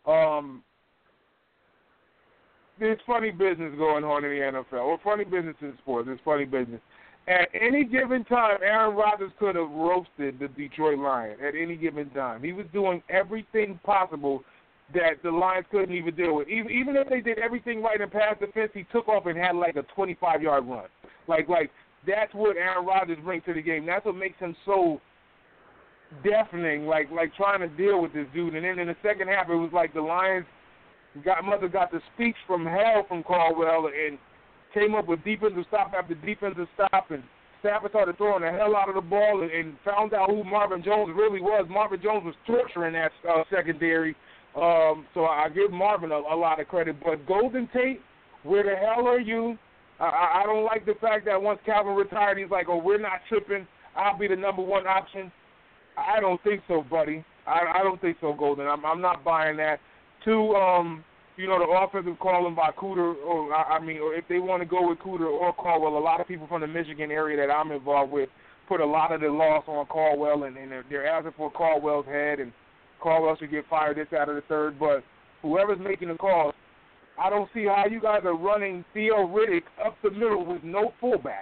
There's funny business going on in the NFL, or funny business in sports. There's funny business. At any given time, Aaron Rodgers could have roasted the Detroit Lions. At any given time, he was doing everything possible that the Lions couldn't even deal with. Even if they did everything right and passed the fence, he took off and had like a 25-yard run. Like that's what Aaron Rodgers brings to the game. That's what makes him so deafening, like trying to deal with this dude. And then in the second half, it was like the Lions must have got the speech from hell from Caldwell and came up with defensive stop after defensive stop, and Stafford started throwing the hell out of the ball and found out who Marvin Jones really was. Marvin Jones was torturing that secondary. So I give Marvin a lot of credit. But Golden Tate, where the hell are you? I don't like the fact that once Calvin retired, he's like, oh, we're not tripping. I'll be the number one option. I don't think so, buddy. I don't think so, Golden. I'm not buying that. Two, the offensive calling by Cooter, or if they want to go with Cooter or Caldwell, a lot of people from the Michigan area that I'm involved with put a lot of the loss on Caldwell, and they're asking for Caldwell's head, and Caldwell should get fired this out of the third. But whoever's making the calls, I don't see how you guys are running Theo Riddick up the middle with no fullback.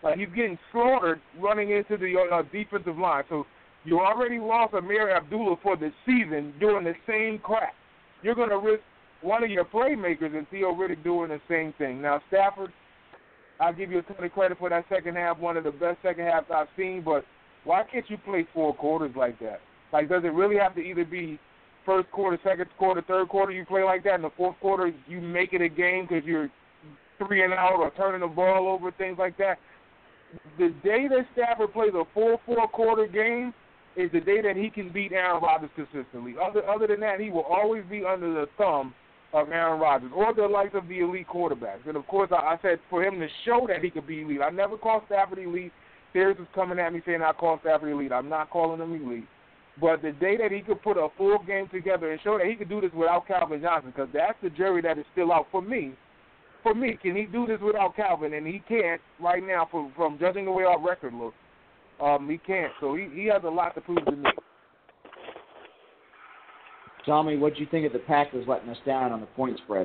Like, he's getting slaughtered running into the defensive line. So you already lost Amir Abdullah for the season doing the same crap. You're going to risk one of your playmakers and Theo Riddick doing the same thing. Now, Stafford, I'll give you a ton of credit for that second half, one of the best second halves I've seen, but why can't you play 4 quarters like that? Like, does it really have to either be first quarter, second quarter, third quarter you play like that, and the fourth quarter you make it a game because you're 3 and out or turning the ball over, things like that? The day that Stafford plays a full 4-quarter game is the day that he can beat Aaron Rodgers consistently. Other than that, he will always be under the thumb of Aaron Rodgers or the likes of the elite quarterbacks. And, of course, I said for him to show that he could be elite. I never called Stafford elite. There's is coming at me saying I call Stafford elite. I'm not calling him elite. But the day that he could put a full game together and show that he could do this without Calvin Johnson, because that's the jury that is still out for me. For me, can he do this without Calvin? And he can't right now from judging the way our record looks. He can't. So he has a lot to prove to me. Tommy, what do you think of the Packers letting us down on the point spread?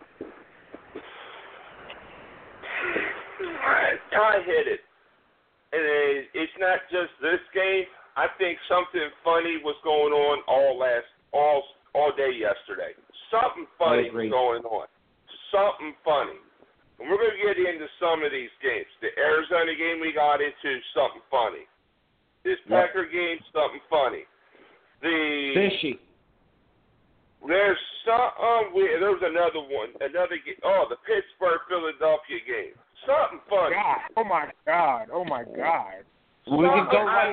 I hit it. And it's not just this game. I think something funny was going on all day yesterday. Something funny was going on. Something funny. And we're going to get into some of these games. The Arizona game we got into, something funny. This Packer game, something funny. Fishy. There's there's another one. Another game. Oh, the Pittsburgh-Philadelphia game. Something funny. God. Oh, my God. We can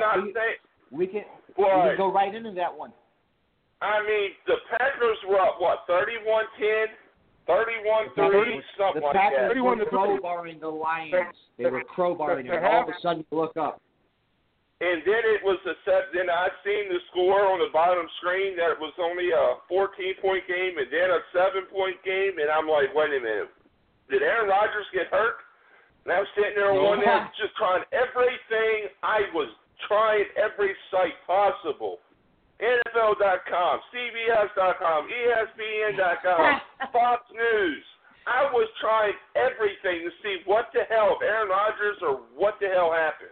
go right into that one. I mean, the Packers were up, 31-10? 31-30, something like that. The Packers were crowbarring the Lions. They were crowbarring them. All of a sudden, you look up. And then it was then I seen the score on the bottom screen that it was only a 14-point game and then a 7-point game, and I'm like, wait a minute. Did Aaron Rodgers get hurt? And I was sitting there just trying everything. I was trying every site possible. NFL.com, CBS.com, ESPN.com, Fox News. I was trying everything to see what the hell, Aaron Rodgers, or what the hell happened.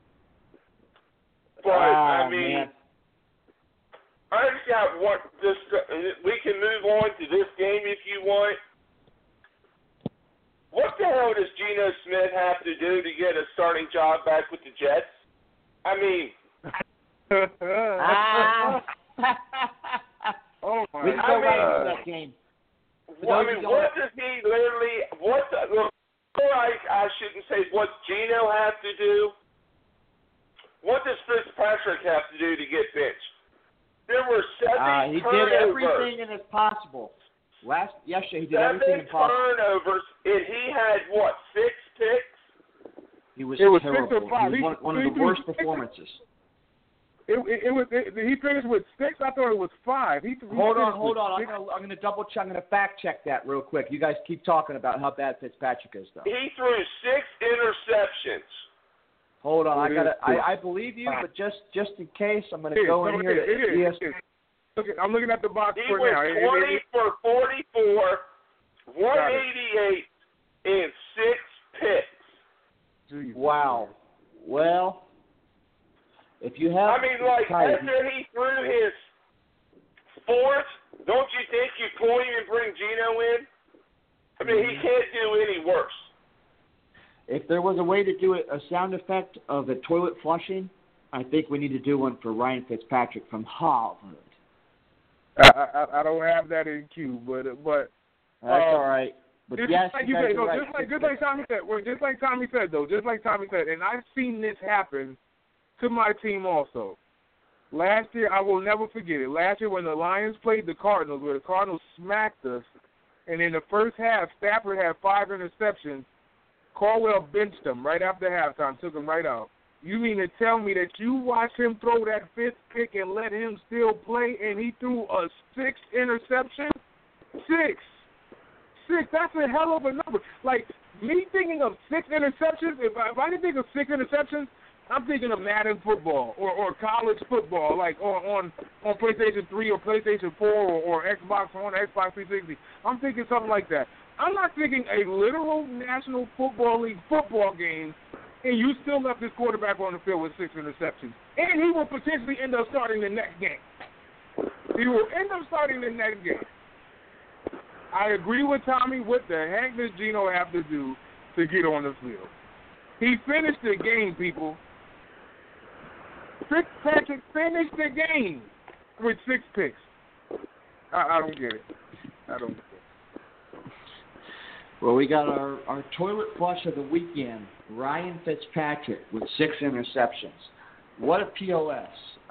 But, I mean, man. I just got we can move on to this game if you want. What the hell does Geno Smith have to do to get a starting job back with the Jets? I mean... Oh my we can go right into that game. What does he literally? I shouldn't say what Geno has to do. What does Fitzpatrick have to do to get benched? There were 7 he turnovers. did everything in his possible. Yesterday he did everything impossible. 7 turnovers, and he had 6 picks? He was terrible. 6 or 5. He was one of the worst performances. He finished with 6. I thought it was 5. Hold on. I'm going to double check. I'm going to fact check that real quick. You guys keep talking about how bad Fitzpatrick is, though. He threw 6 interceptions. Hold on. I believe you, but just in case, I'm going to go in here to ESPN. I'm looking at the box he for was now. 20 for 44, 188, and 6 picks. Wow. Well, if you have... I mean, after he threw his 4th, don't you think you pull him and bring Geno in? I mean, he can't do any worse. If there was a way to do a sound effect of the toilet flushing, I think we need to do one for Ryan Fitzpatrick from Harvard. I don't have that in queue, but that's all right. But yes, just like Tommy said, and I've seen this happen to my team also. Last year, I will never forget it. Last year when the Lions played the Cardinals, where the Cardinals smacked us, and in the first half, Stafford had 5 interceptions. Caldwell benched him right after halftime, took him right out. You mean to tell me that you watched him throw that 5th pick and let him still play, and he threw a 6th interception? 6. That's a hell of a number. Like, me thinking of 6 interceptions, if I didn't think of 6 interceptions, I'm thinking of Madden football or college football, like on PlayStation 3 or PlayStation 4 or Xbox One, Xbox 360. I'm thinking something like that. I'm not thinking a literal National Football League football game and you still left this quarterback on the field with 6 interceptions. And he will potentially end up starting the next game. He will end up starting the next game. I agree with Tommy. What the heck does Geno have to do to get on the field? He finished the game, people. Fitzpatrick finished the game with 6 picks. I don't get it. I don't get it. Well, we got our toilet flush of the weekend, Ryan Fitzpatrick with 6 interceptions. What a POS.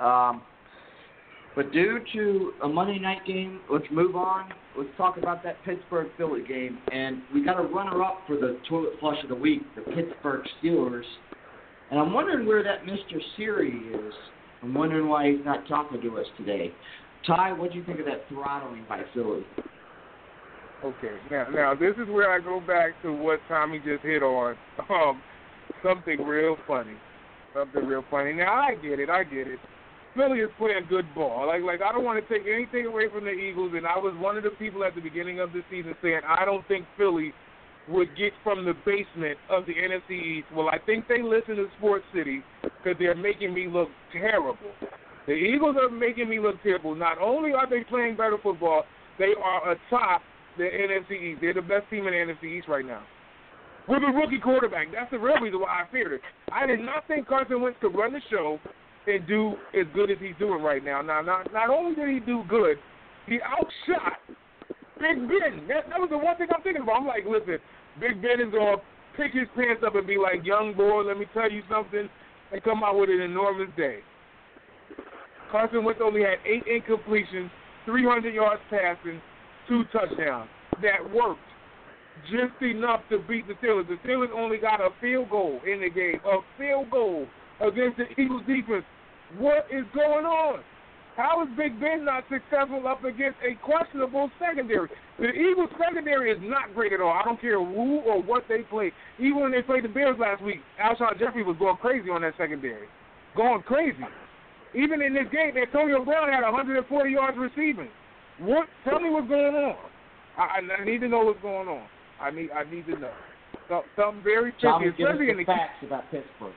But due to a Monday night game, let's move on. Let's talk about that Pittsburgh-Philly game. And we got a runner-up for the toilet flush of the week, the Pittsburgh Steelers. And I'm wondering where that Mr. Siri is. I'm wondering why he's not talking to us today. Ty, what do you think of that throttling by Philly? Okay, now this is where I go back to what Tommy just hit on. Something real funny. Now, I get it. Philly is playing good ball. Like I don't want to take anything away from the Eagles, and I was one of the people at the beginning of the season saying I don't think Philly would get from the basement of the NFC East. Well, I think they listen to Sports City because they're making me look terrible. The Eagles are making me look terrible. Not only are they playing better football, they are atop the NFC East. They're the best team in the NFC East right now. With a rookie quarterback. That's the real reason why I feared it. I did not think Carson Wentz could run the show and do as good as he's doing right now. Now, not only did he do good, he outshot Big Ben. That was the one thing I'm thinking about. I'm like, listen, Big Ben is going to pick his pants up and be like, young boy, let me tell you something, and come out with an enormous day. Carson Wentz only had 8 incompletions, 300 yards passing, 2 touchdowns. That worked just enough to beat the Steelers. The Steelers only got a field goal in the game, a field goal against the Eagles defense. What is going on? How is Big Ben not successful up against a questionable secondary? The Eagles secondary is not great at all. I don't care who or what they play. Even when they played the Bears last week, Alshon Jeffrey was going crazy on that secondary. Going crazy. Even in this game, Antonio Brown had 140 yards receiving. Tell me what's going on. I need to know what's going on. I need to know. Something very tricky. Tommy, give us the facts about Pittsburgh.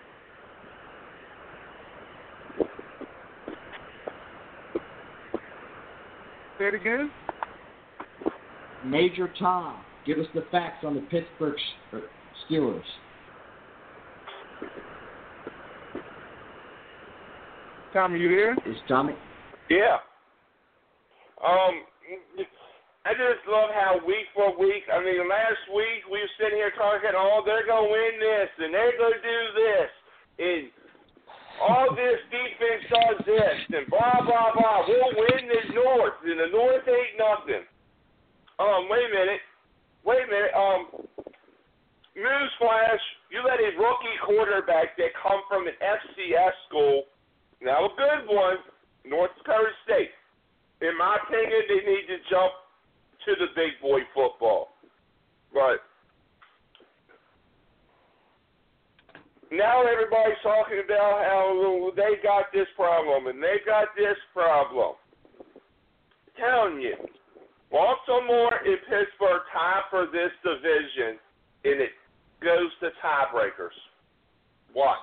Say it again? Major Tom, give us the facts on the Pittsburgh Steelers. Tommy, you there? Is Tommy? Yeah. I just love how week for week, last week we were sitting here talking, they're going to win this, and they're going to do this, and all this defense does this, and blah, blah, blah. We'll win the North, and the North ain't nothing. Wait a minute. Newsflash, you let a rookie quarterback that come from an FCS school, now a good one, North Dakota State. In my opinion, they need to jump to the big boy football. But now everybody's talking about how they got this problem and they got this problem. I'm telling you, Baltimore and Pittsburgh tie for this division, and it goes to tiebreakers. Watch.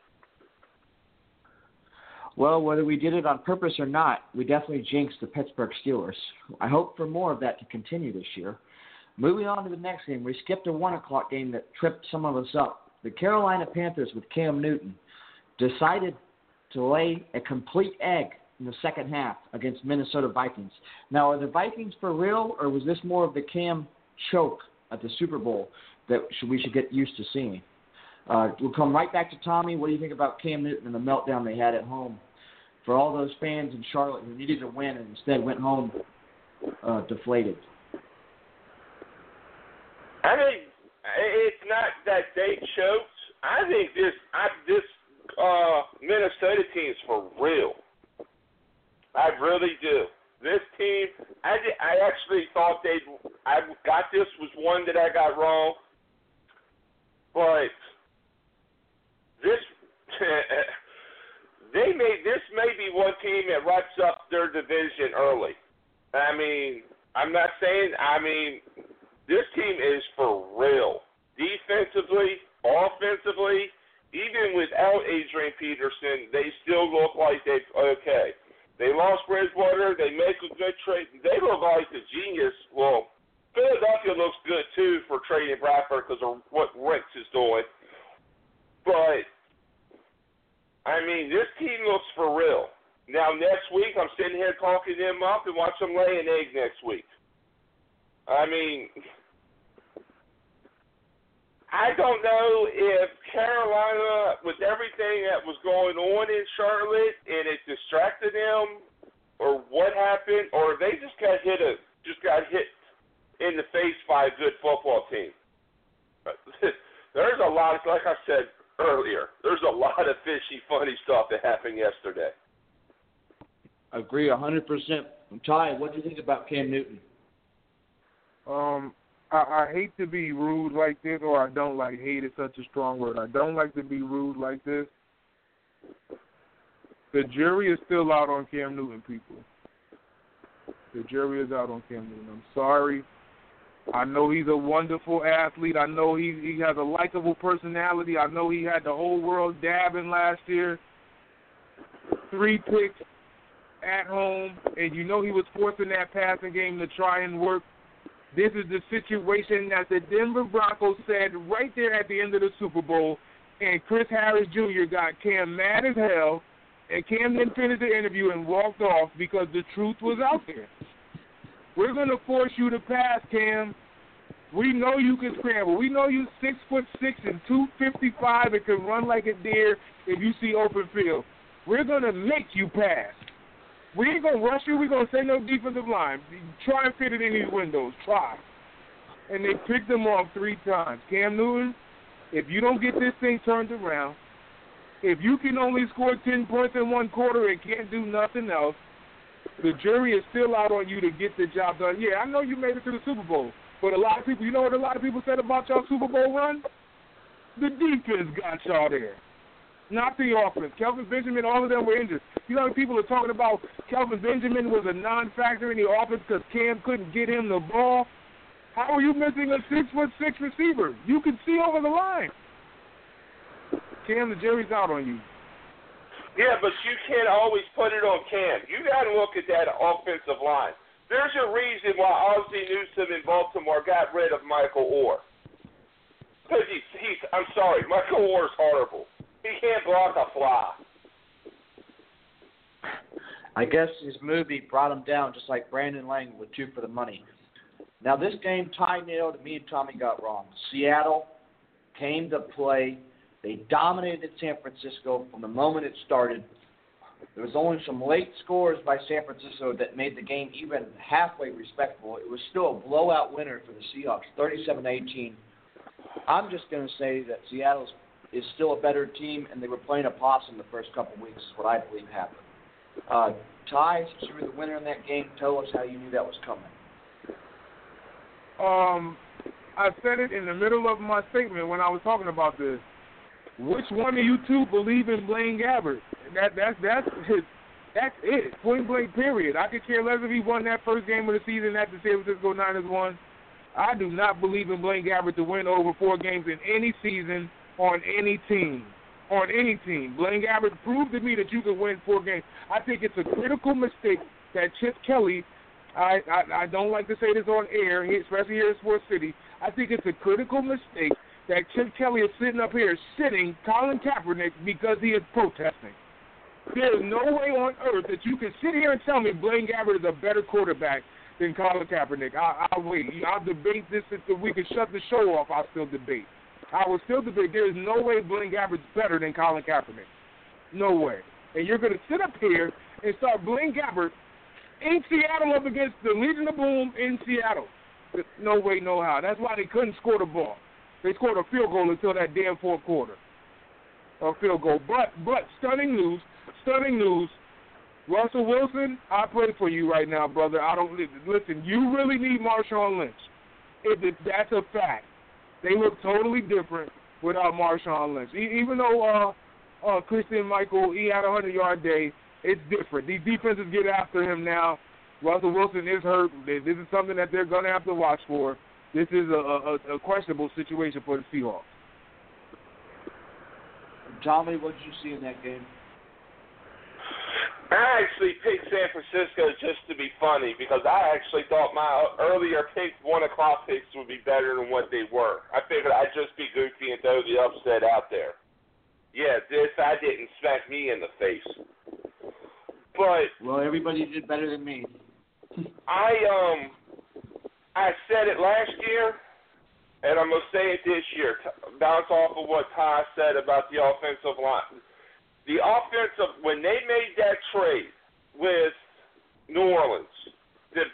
Well, whether we did it on purpose or not, we definitely jinxed the Pittsburgh Steelers. I hope for more of that to continue this year. Moving on to the next game, we skipped a 1 o'clock game that tripped some of us up. The Carolina Panthers with Cam Newton decided to lay a complete egg in the second half against Minnesota Vikings. Now, are the Vikings for real, or was this more of the Cam choke at the Super Bowl that we should get used to seeing? We'll come right back to Tommy. What do you think about Cam Newton and the meltdown they had at home? For all those fans in Charlotte who needed to win and instead went home deflated. I think it's not that they choked. I think this Minnesota team is for real. I really do. This team, I actually thought I got this was one that I got wrong, but this this may be one team that wraps up their division early. I'm not saying. This team is for real. Defensively, offensively, even without Adrian Peterson, they still look like they're okay. They lost Bridgewater. They make a good trade. They look like the genius. Well, Philadelphia looks good, too, for trading Bradford because of what Rex is doing. But, I mean, this team looks for real. Now, next week, I'm sitting here talking them up and watch them lay an egg next week. I mean, I don't know if Carolina, with everything that was going on in Charlotte, and it distracted them, or what happened, or if they just got hit in the face by a good football team. There's a lot, like I said earlier, there's a lot of fishy, funny stuff that happened yesterday. I agree 100%. Ty, what do you think about Cam Newton? I hate to be rude like this, or I don't like hate is such a strong word. I don't like to be rude like this. The jury is still out on Cam Newton, people. The jury is out on Cam Newton. I'm sorry. I know he's a wonderful athlete. I know he has a likable personality. I know he had the whole world dabbing last year. 3 picks at home, and you know he was forcing that passing game to try and work. This is the situation that the Denver Broncos said right there at the end of the Super Bowl, and Chris Harris Jr. got Cam mad as hell, and Cam didn't finish the interview and walked off because the truth was out there. We're going to force you to pass, Cam. We know you can scramble. We know you're 6'6" and 255 and can run like a deer if you see open field. We're going to make you pass. We ain't going to rush you. We're going to say no defensive line. Try and fit it in these windows. Try. And they picked him off 3 times. Cam Newton, if you don't get this thing turned around, if you can only score 10 points in 1 quarter and can't do nothing else, the jury is still out on you to get the job done. Yeah, I know you made it to the Super Bowl, but a lot of people, you know what a lot of people said about y'all Super Bowl run? The defense got y'all there. Not the offense. Kelvin Benjamin, all of them were injured. You know how people are talking about Kelvin Benjamin was a non-factor in the offense because Cam couldn't get him the ball? How are you missing a 6'6" receiver? You can see over the line. Cam, the jury's out on you. Yeah, but you can't always put it on Cam. You got to look at that offensive line. There's a reason why Ozzie Newsome in Baltimore got rid of Michael Orr. Because I'm sorry, Michael Orr's horrible. He can't block a fly. I guess his movie brought him down just like Brandon Lang with 2 for the money. Now, this game, Ty nailed, me and Tommy got wrong. Seattle came to play. They dominated San Francisco from the moment it started. There was only some late scores by San Francisco that made the game even halfway respectable. It was still a blowout winner for the Seahawks, 37-18. I'm just going to say that Seattle is still a better team, and they were playing a possum the first couple of weeks, is what I believe happened. Ty, since you were the winner in that game, tell us how you knew that was coming. I said it in the middle of my statement when I was talking about this. Which one of you two believe in Blaine Gabbert? That's it. Point blank, period. I could care less if he won that first game of the season that the San Francisco Niners won. I do not believe in Blaine Gabbert to win over 4 games in any season on any team. On any team. Blaine Gabbert proved to me that you can win 4 games. I think it's a critical mistake that Chip Kelly, I don't like to say this on air, especially here in Sports City, I think it's a critical mistake that Chip Kelly is sitting up here sitting Colin Kaepernick because he is protesting. There is no way on earth that you can sit here and tell me Blaine Gabbert is a better quarterback than Colin Kaepernick. I'll wait. I'll debate this until we can shut the show off. I'll still debate. I will still debate. There is no way Blaine Gabbert's better than Colin Kaepernick. No way. And you're going to sit up here and start Blaine Gabbert in Seattle up against the Legion of Boom in Seattle. No way, no how. That's why they couldn't score the ball. They scored a field goal until that damn 4th quarter. A field goal. But stunning news. Russell Wilson, I pray for you right now, brother. Listen, you really need Marshawn Lynch. That's a fact. They look totally different without Marshawn Lynch. Even though Christian Michael, he had a 100-yard day, it's different. These defenses get after him now. Russell Wilson is hurt. This is something that they're going to have to watch for. This is a questionable situation for the Seahawks. Tommy, what did you see in that game? I actually picked San Francisco just to be funny because I actually thought my earlier pick, 1 o'clock picks, would be better than what they were. I figured I'd just be goofy and throw the upset out there. Yeah, I didn't smack me in the face. But well, everybody did better than me. I said it last year, and I'm gonna say it this year. Bounce off of what Ty said about the offensive line. The offensive, when they made that trade with New Orleans to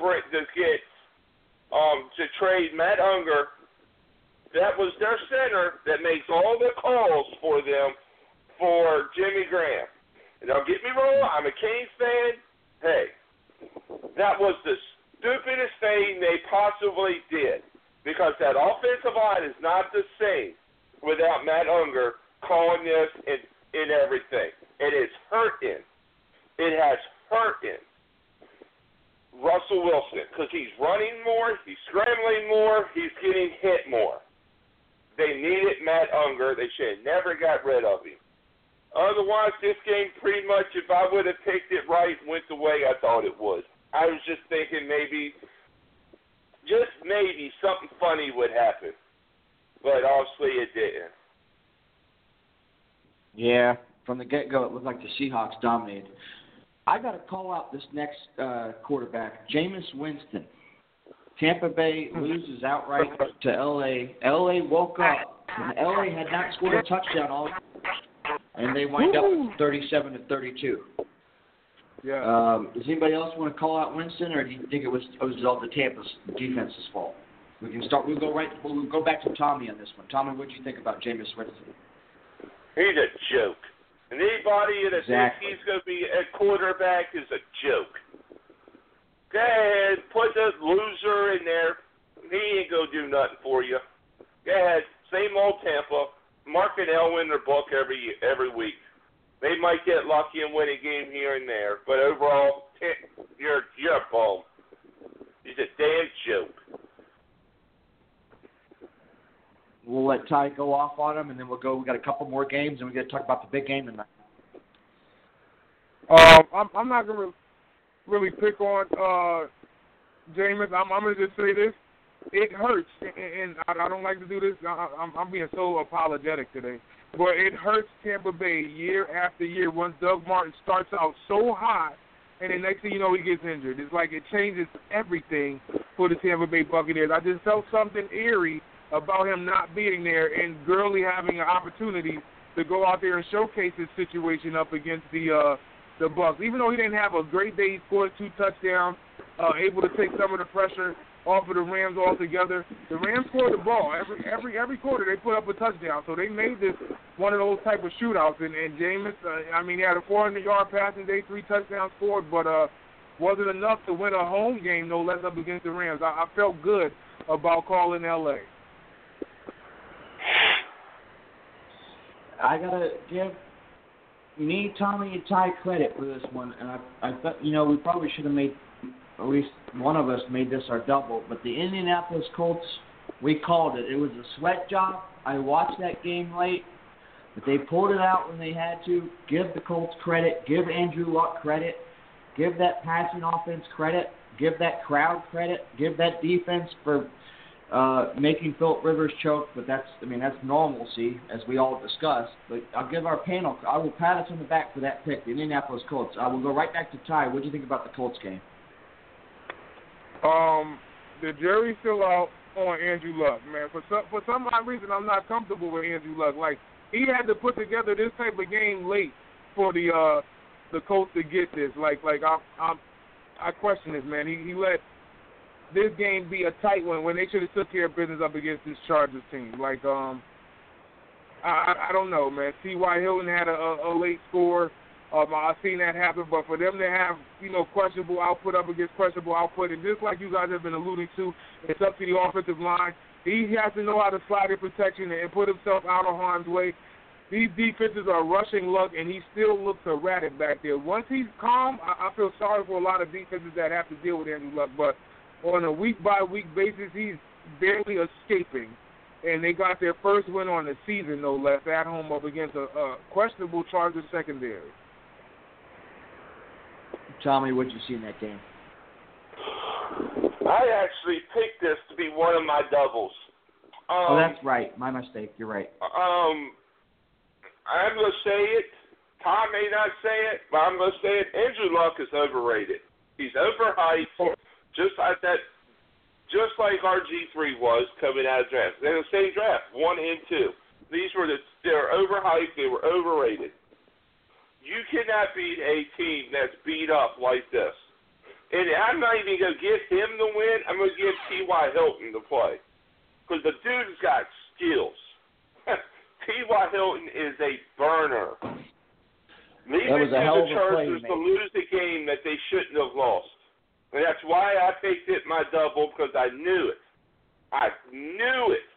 trade Matt Unger, that was their center that makes all the calls for them for Jimmy Graham. And don't get me wrong, I'm a Canes fan. Hey, that was the stupidest thing they possibly did because that offensive line is not the same without Matt Unger calling this in everything. It is hurting. It has hurting Russell Wilson because he's running more, he's scrambling more, he's getting hit more. They needed Matt Unger. They should have never got rid of him. Otherwise, this game pretty much, if I would have picked it right, went the way I thought it would. I was just thinking maybe, just maybe, something funny would happen. But obviously it didn't. Yeah, from the get-go, it looked like the Seahawks dominated. I got to call out this next quarterback, Jameis Winston. Tampa Bay loses outright to L.A. L.A. woke up, and L.A. had not scored a touchdown all year, and they wind up 37-32. Yeah. Does anybody else want to call out Winston, or do you think it was all the Tampa's defense's fault? We can start. We'll go back to Tommy on this one. Tommy, what do you think about Jameis Winston? He's a joke. And anybody that thinks he's going to be a quarterback is a joke. Go ahead, put the loser in there. He ain't going to do nothing for you. Go ahead, same old Tampa. Mark and Elwin their book every week. They might get lucky and win a game here and there, but overall, you're a bum. He's a damn joke. We'll let Ty go off on him, and then we'll go. We got a couple more games, and we got to talk about the big game tonight. I'm not gonna really pick on Jameis. I'm gonna just say this: it hurts, and I don't like to do this. I'm being so apologetic today, but it hurts Tampa Bay year after year once Doug Martin starts out so hot, and then next thing you know he gets injured. It's like it changes everything for the Tampa Bay Buccaneers. I just felt something eerie about him not being there and Gurley having an opportunity to go out there and showcase his situation up against the Bucs. Even though he didn't have a great day, he scored 2 touchdowns, able to take some of the pressure off of the Rams altogether. The Rams scored the ball. Every quarter they put up a touchdown. So they made this one of those type of shootouts. And Jameis, he had a 400-yard passing day, 3 touchdowns scored, but wasn't enough to win a home game, no less, up against the Rams. I felt good about calling L.A. I gotta give me, Tommy, and Ty credit for this one, and I thought, we probably should have made, at least one of us made this our double, but the Indianapolis Colts, we called it. It was a sweat job. I watched that game late, but they pulled it out when they had to. Give the Colts credit. Give Andrew Luck credit. Give that passing offense credit. Give that crowd credit. Give that defense for making Phillip Rivers choke, but that's normalcy, as we all discussed. But I'll give our panel, I will pat us on the back for that pick, the Indianapolis Colts. I will go right back to Ty. What do you think about the Colts game? The jury's still out on Andrew Luck, man. For some odd reason, I'm not comfortable with Andrew Luck. Like, he had to put together this type of game late for the Colts to get this. I question this, man. He let this game be a tight one when they should have took care of business up against this Chargers team. I don't know, man. T.Y. Hilton had a late score. I've seen that happen, but for them to have, questionable output up against questionable output, and just like you guys have been alluding to, it's up to the offensive line. He has to know how to slide in protection and put himself out of harm's way. These defenses are rushing Luck, and he still looks erratic back there. Once he's calm, I feel sorry for a lot of defenses that have to deal with Andrew Luck, but on a week-by-week basis, he's barely escaping and they got their first win on the season, no less, at home up against a questionable Chargers secondary. Tommy, what did you see in that game? I actually picked this to be one of my doubles. That's right. My mistake. You're right. I'm going to say it. Tom may not say it, but I'm going to say it. Andrew Luck is overrated. He's overhyped, just like RG3 was coming out of draft. They're the same draft, 1 and 2. They're overhyped. They were overrated. You cannot beat a team that's beat up like this. And I'm not even going to give him the win. I'm going to give T.Y. Hilton the play. Because the dude's got skills. T.Y. Hilton is a burner. Leaving to the Chargers to lose the game that they shouldn't have lost. And that's why I picked it my double, because I knew it. I knew it.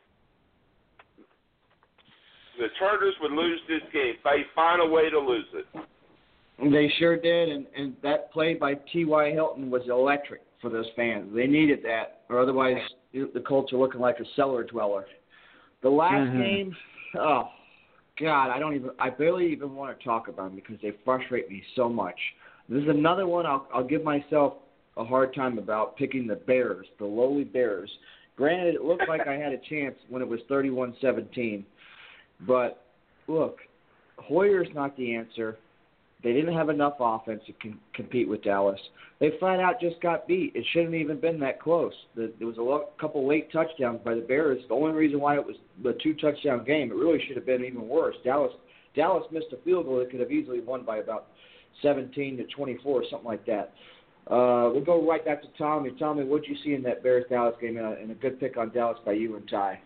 The Chargers would lose this game. They find a way to lose it. They sure did, and that play by T.Y. Hilton was electric for those fans. They needed that, or otherwise the Colts are looking like a cellar dweller. The last game, oh, God, I barely even want to talk about them because they frustrate me so much. This is another one I'll give myself a hard time about, picking the Bears, the lowly Bears. Granted, it looked like I had a chance when it was 31-17, but look, Hoyer's not the answer. They didn't have enough offense to compete with Dallas. They flat out just got beat. It shouldn't have even been that close. There was a couple late touchdowns by the Bears. The only reason why it was the 2-touchdown game, it really should have been even worse. Dallas missed a field goal that could have easily won by about 17-24, something like that. We'll go right back to Tommy. Tommy, what did you see in that Bears-Dallas game? And a good pick on Dallas by you and Ty.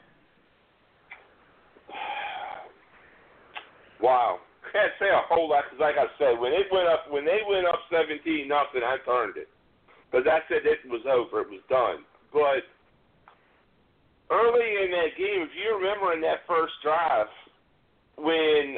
Wow. Can't say a whole lot because, like I said, when they went up 17-0, I turned it because I said it was over, it was done. But early in that game, if you remember in that first drive, when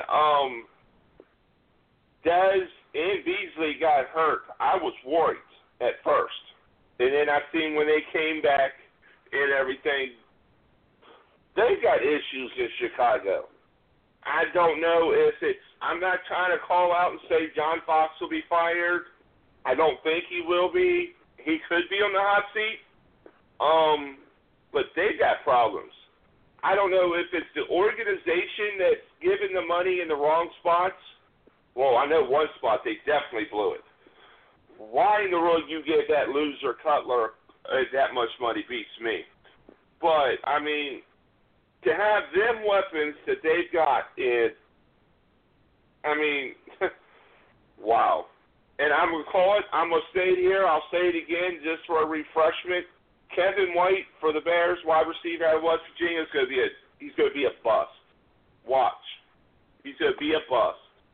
Dez and Beasley got hurt, I was worried at first, and then I seen when they came back and everything, they got issues in Chicago. I don't know if I'm not trying to call out and say John Fox will be fired. I don't think he will be. He could be on the hot seat. But they got problems. I don't know if it's the organization that's giving the money in the wrong spots. Well, I know one spot they definitely blew it. Why in the world you give that loser Cutler that much money beats me. But, I mean, to have them weapons that they've got is, I mean, wow. And I'm going to call it, I'm going to say it here, I'll say it again just for a refreshment. Kevin White for the Bears, wide receiver out of West Virginia, he's going to be a bust. Watch. He's going to be a bust.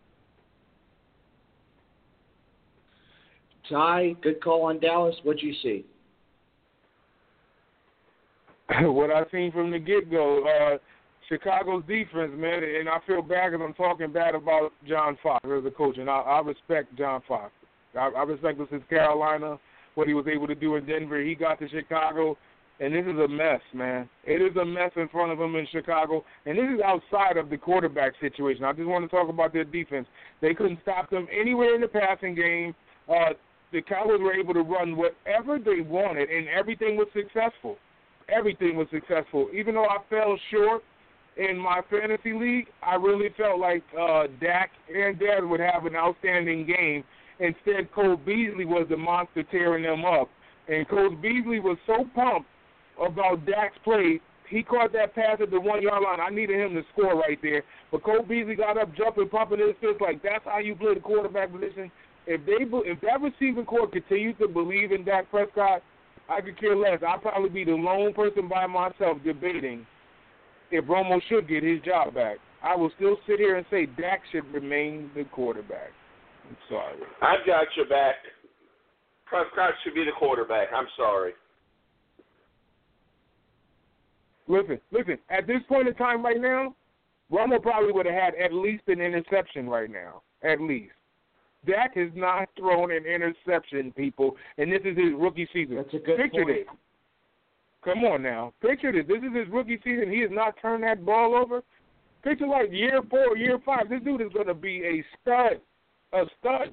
Ty, good call on Dallas. What'd you see? What I seen from the get-go, Chicago's defense, man, and I feel bad because I'm talking bad about John Fox as a coach, and I respect John Fox. I respect this in Carolina, what he was able to do in Denver. He got to Chicago, and this is a mess, man. It is a mess in front of him in Chicago, and this is outside of the quarterback situation. I just want to talk about their defense. They couldn't stop them anywhere in the passing game. The Cowboys were able to run whatever they wanted, and everything was successful. Everything was successful. Even though I fell short in my fantasy league, I really felt like Dak and Dad would have an outstanding game. Instead, Cole Beasley was the monster tearing them up. And Cole Beasley was so pumped about Dak's play, he caught that pass at the 1-yard line. I needed him to score right there. But Cole Beasley got up, jumping, pumping his fist like that's how you play the quarterback position. If that receiving corps continues to believe in Dak Prescott, I could care less. I'll probably be the lone person by myself debating if Romo should get his job back. I will still sit here and say Dak should remain the quarterback. I'm sorry. I've got your back. Prescott should be the quarterback. I'm sorry. Listen. At this point in time right now, Romo probably would have had at least an interception right now. At least. Dak has not thrown an interception, people, and this is his rookie season. That's a good Picture point. it. Come on now. Picture this. This is his rookie season. He has not turned that ball over. Picture like year 4, year 5. This dude is going to be a stud. A stud.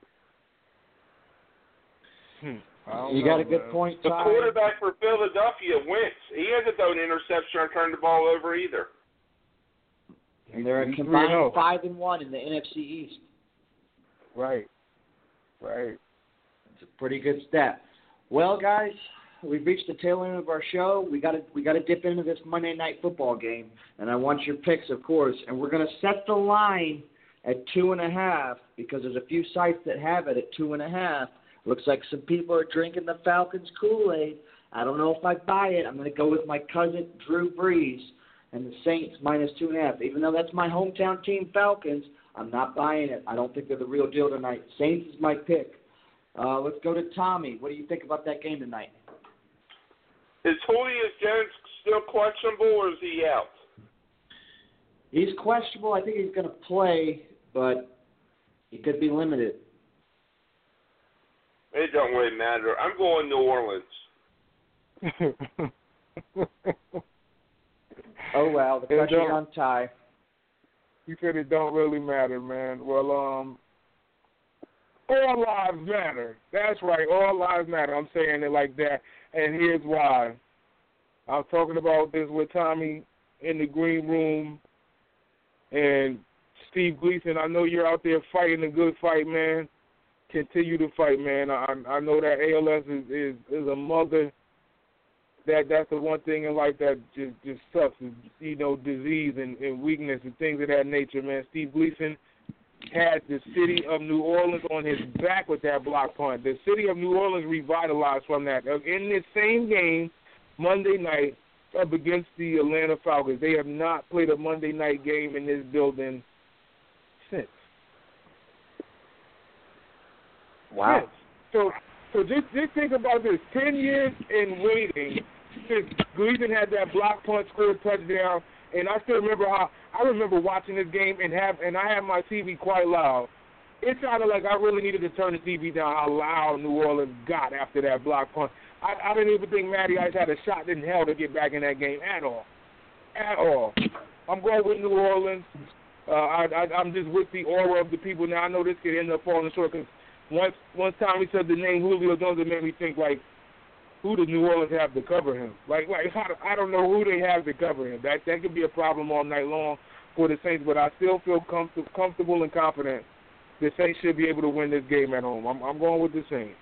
You got a good point, The Ty. quarterback for Philadelphia, Wentz, he hasn't thrown an interception or turned the ball over either. And they're a combined 5-1 in the NFC East. Right. It's a pretty good stat. Well, guys, we've reached the tail end of our show. We got to dip into this Monday Night Football game, and I want your picks, of course. And we're going to set the line at 2.5 because there's a few sites that have it at 2.5. Looks like some people are drinking the Falcons Kool-Aid. I don't know if I buy it. I'm going to go with my cousin Drew Brees and the Saints minus 2.5. Even though that's my hometown team, Falcons, I'm not buying it. I don't think they're the real deal tonight. Saints is my pick. Let's go to Tommy. What do you think about that game tonight? Is Julius Jones still questionable, or is he out? He's questionable. I think he's going to play, but he could be limited. It don't really matter. I'm going New Orleans. Oh, well, the pressure's on Ty. You said it don't really matter, man. Well, all lives matter. That's right. All lives matter. I'm saying it like that, and here's why. I was talking about this with Tommy in the green room, and Steve Gleason. I know you're out there fighting a good fight, man. Continue to fight, man. I know that ALS is a mother. That's the one thing in life that just sucks, is, disease and weakness and things of that nature, man. Steve Gleason had the city of New Orleans on his back with that block punt. The city of New Orleans revitalized from that. In this same game, Monday night, up against the Atlanta Falcons, they have not played a Monday night game in this building since. Wow. So just think about this. 10 years in waiting since Gleason had that block punt, scored a touchdown, and I still remember I remember watching this game and I had my TV quite loud. It sounded like I really needed to turn the TV down how loud New Orleans got after that block punt. I didn't even think Matty Ice had a shot in hell to get back in that game at all. At all. I'm going with New Orleans. I'm just with the aura of the people. Now, I know this could end up falling short because once Tommy said the name Julio Jones, it made me think, like, who does New Orleans have to cover him? Like I don't know who they have to cover him. That could be a problem all night long for the Saints, but I still feel comfortable and confident the Saints should be able to win this game at home. I'm going with the Saints.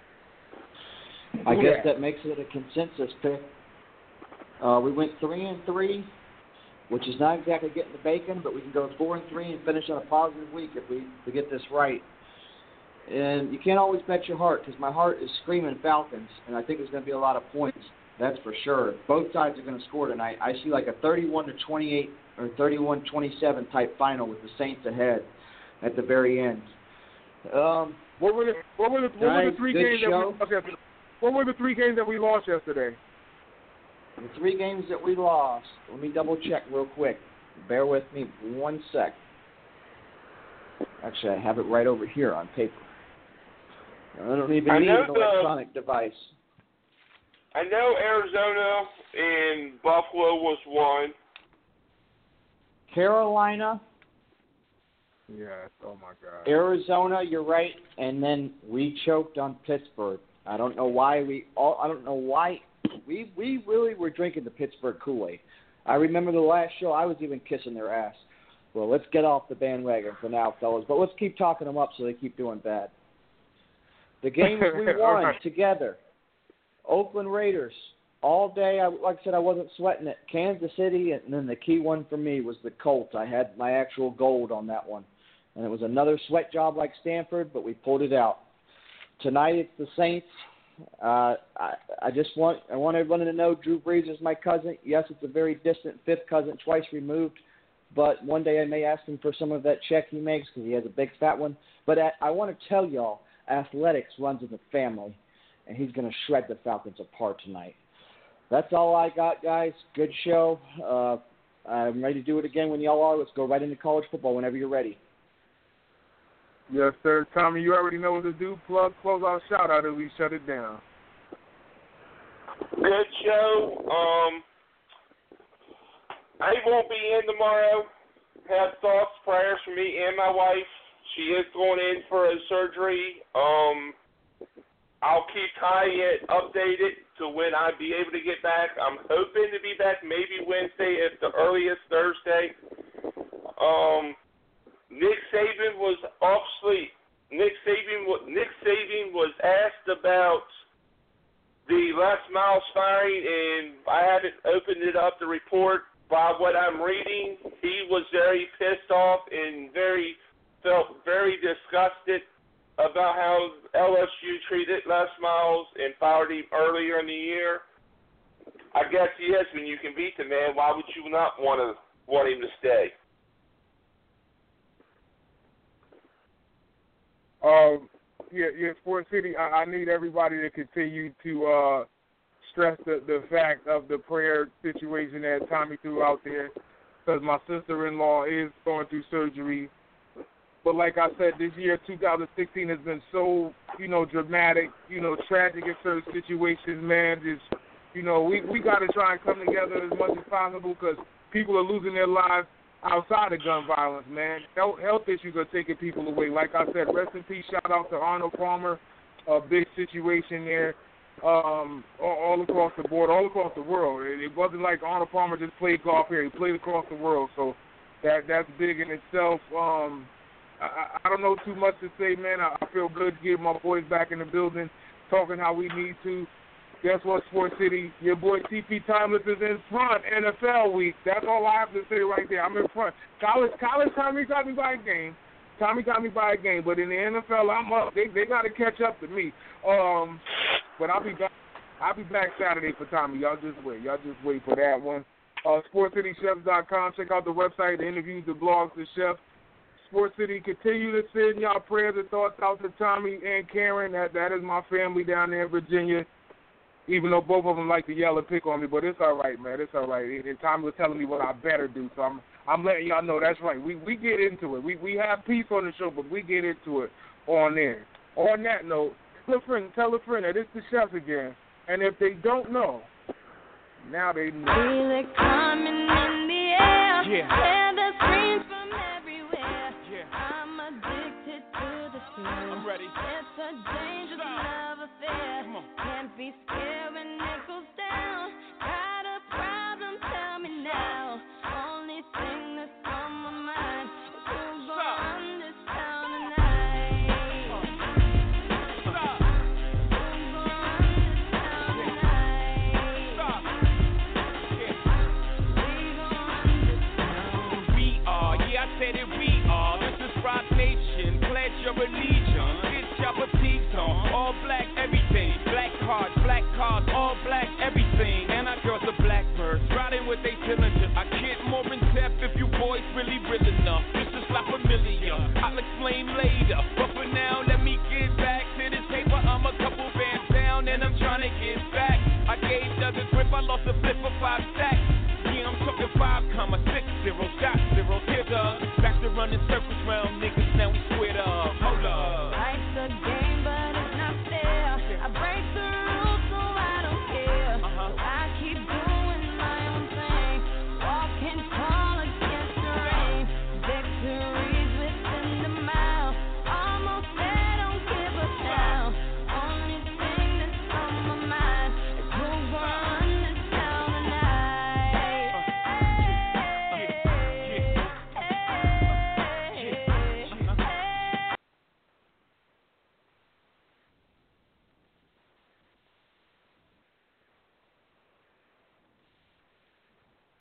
I guess that makes it a consensus pick. We went 3-3, which is not exactly getting the bacon, but we can go 4-3 and finish on a positive week if we get this right. And you can't always bet your heart because my heart is screaming Falcons, and I think there's going to be a lot of points. That's for sure. Both sides are going to score tonight. I see like a 31-28 or 31-27 type final with the Saints ahead at the very end. What were the three games what were the three games that we lost yesterday? The 3 games that we lost. Let me double check real quick. Bear with me 1 sec. Actually, I have it right over here on paper. I don't even need an electronic device. I know Arizona and Buffalo was 1. Carolina. Yes. Oh my God. Arizona, you're right. And then we choked on Pittsburgh. I don't know why we really were drinking the Pittsburgh Kool-Aid. I remember the last show I was even kissing their ass. Well, let's get off the bandwagon for now, fellas. But let's keep talking them up so they keep doing bad. The games we won together. Oakland Raiders. All day, like I said, I wasn't sweating it. Kansas City, and then the key one for me was the Colts. I had my actual gold on that one. And it was another sweat job like Stanford, but we pulled it out. Tonight it's the Saints. I want everyone to know Drew Brees is my cousin. Yes, it's a very distant fifth cousin, twice removed. But one day I may ask him for some of that check he makes because he has a big fat one. But I want to tell y'all, athletics runs in the family, and he's going to shred the Falcons apart tonight. That's all I got, guys. Good show. I'm ready to do it again when y'all are. Let's go right into college football whenever you're ready. Yes, sir. Tommy, you already know what to do. Plug, close out, shout out, and we shut it down. Good show. I won't be in tomorrow. Have thoughts, prayers for me and my wife. She is going in for a surgery. I'll keep Ty updated to when I'll be able to get back. I'm hoping to be back maybe Wednesday at the earliest Thursday. Nick Saban was off sleep. Nick Saban was asked about the Les Miles firing, and I haven't opened it up to report. By what I'm reading, he was very pissed off and felt very disgusted about how LSU treated Les Miles and fired him earlier in the year. I guess yes, when you can beat the man, why would you not want him to stay? Yeah, Sports City, I need everybody to continue to stress the fact of the prayer situation that Tommy threw out there, because my sister-in-law is going through surgery. But like I said, this year, 2016, has been so, dramatic, tragic in certain situations, man. Just, we got to try and come together as much as possible, because people are losing their lives outside of gun violence, man. Health issues are taking people away. Like I said, rest in peace, shout out to Arnold Palmer, a big situation there. All across the board, all across the world. It wasn't like Arnold Palmer just played golf here. He played across the world, so that's big in itself. I don't know too much to say, man. I feel good getting my boys back in the building, talking how we need to. Guess what, Sports City? Your boy TP Timeless is in front. NFL week. That's all I have to say right there. I'm in front. College Tommy got me by a game. Tommy got me by a game, but in the NFL, I'm up. They got to catch up to me. But I'll be back. I'll be back Saturday for Tommy. Y'all just wait for that one. SportsCityChefs.com. Check out the website, the interviews, the blogs, the chefs. Sports City, continue to send y'all prayers and thoughts out to Tommy and Karen. That is my family down there in Virginia. Even though both of them like to yell and pick on me, but it's all right, man. It's all right. And Tommy was telling me what I better do, so I'm letting y'all know that's right. We get into it. We have peace on the show, but we get into it on there. On that note, tell a friend that it's the chefs again. And if they don't know, now they know. Feel it coming in the air. Yeah. Hear the screams from everywhere. Yeah. I'm addicted to the thrill. I'm ready. It's a dangerous love affair. Come on. Can't be scared when it goes down. Got a problem? Tell me now. Only thing that's on my mind is who's gonna run this town tonight. Who's gonna run this town tonight? We gonna run this town. We are, yeah, I said it, we are. This is Rock Nation, pledge your allegiance. It's your petite on, all black everything. Black cars, all black everything. And our girls are blackbirds, riding with they Dillinger. I get more in depth if you boys really real enough. This is not familiar, I'll explain later. But for now, let me get back to this paper. I'm a couple bands down and I'm trying to get back. I gave Doug a grip, I lost a flip for 5 stacks. Yeah, I'm talking 5,60, got 0. Here's back to running circles round niggas, now we squared up. Hold up.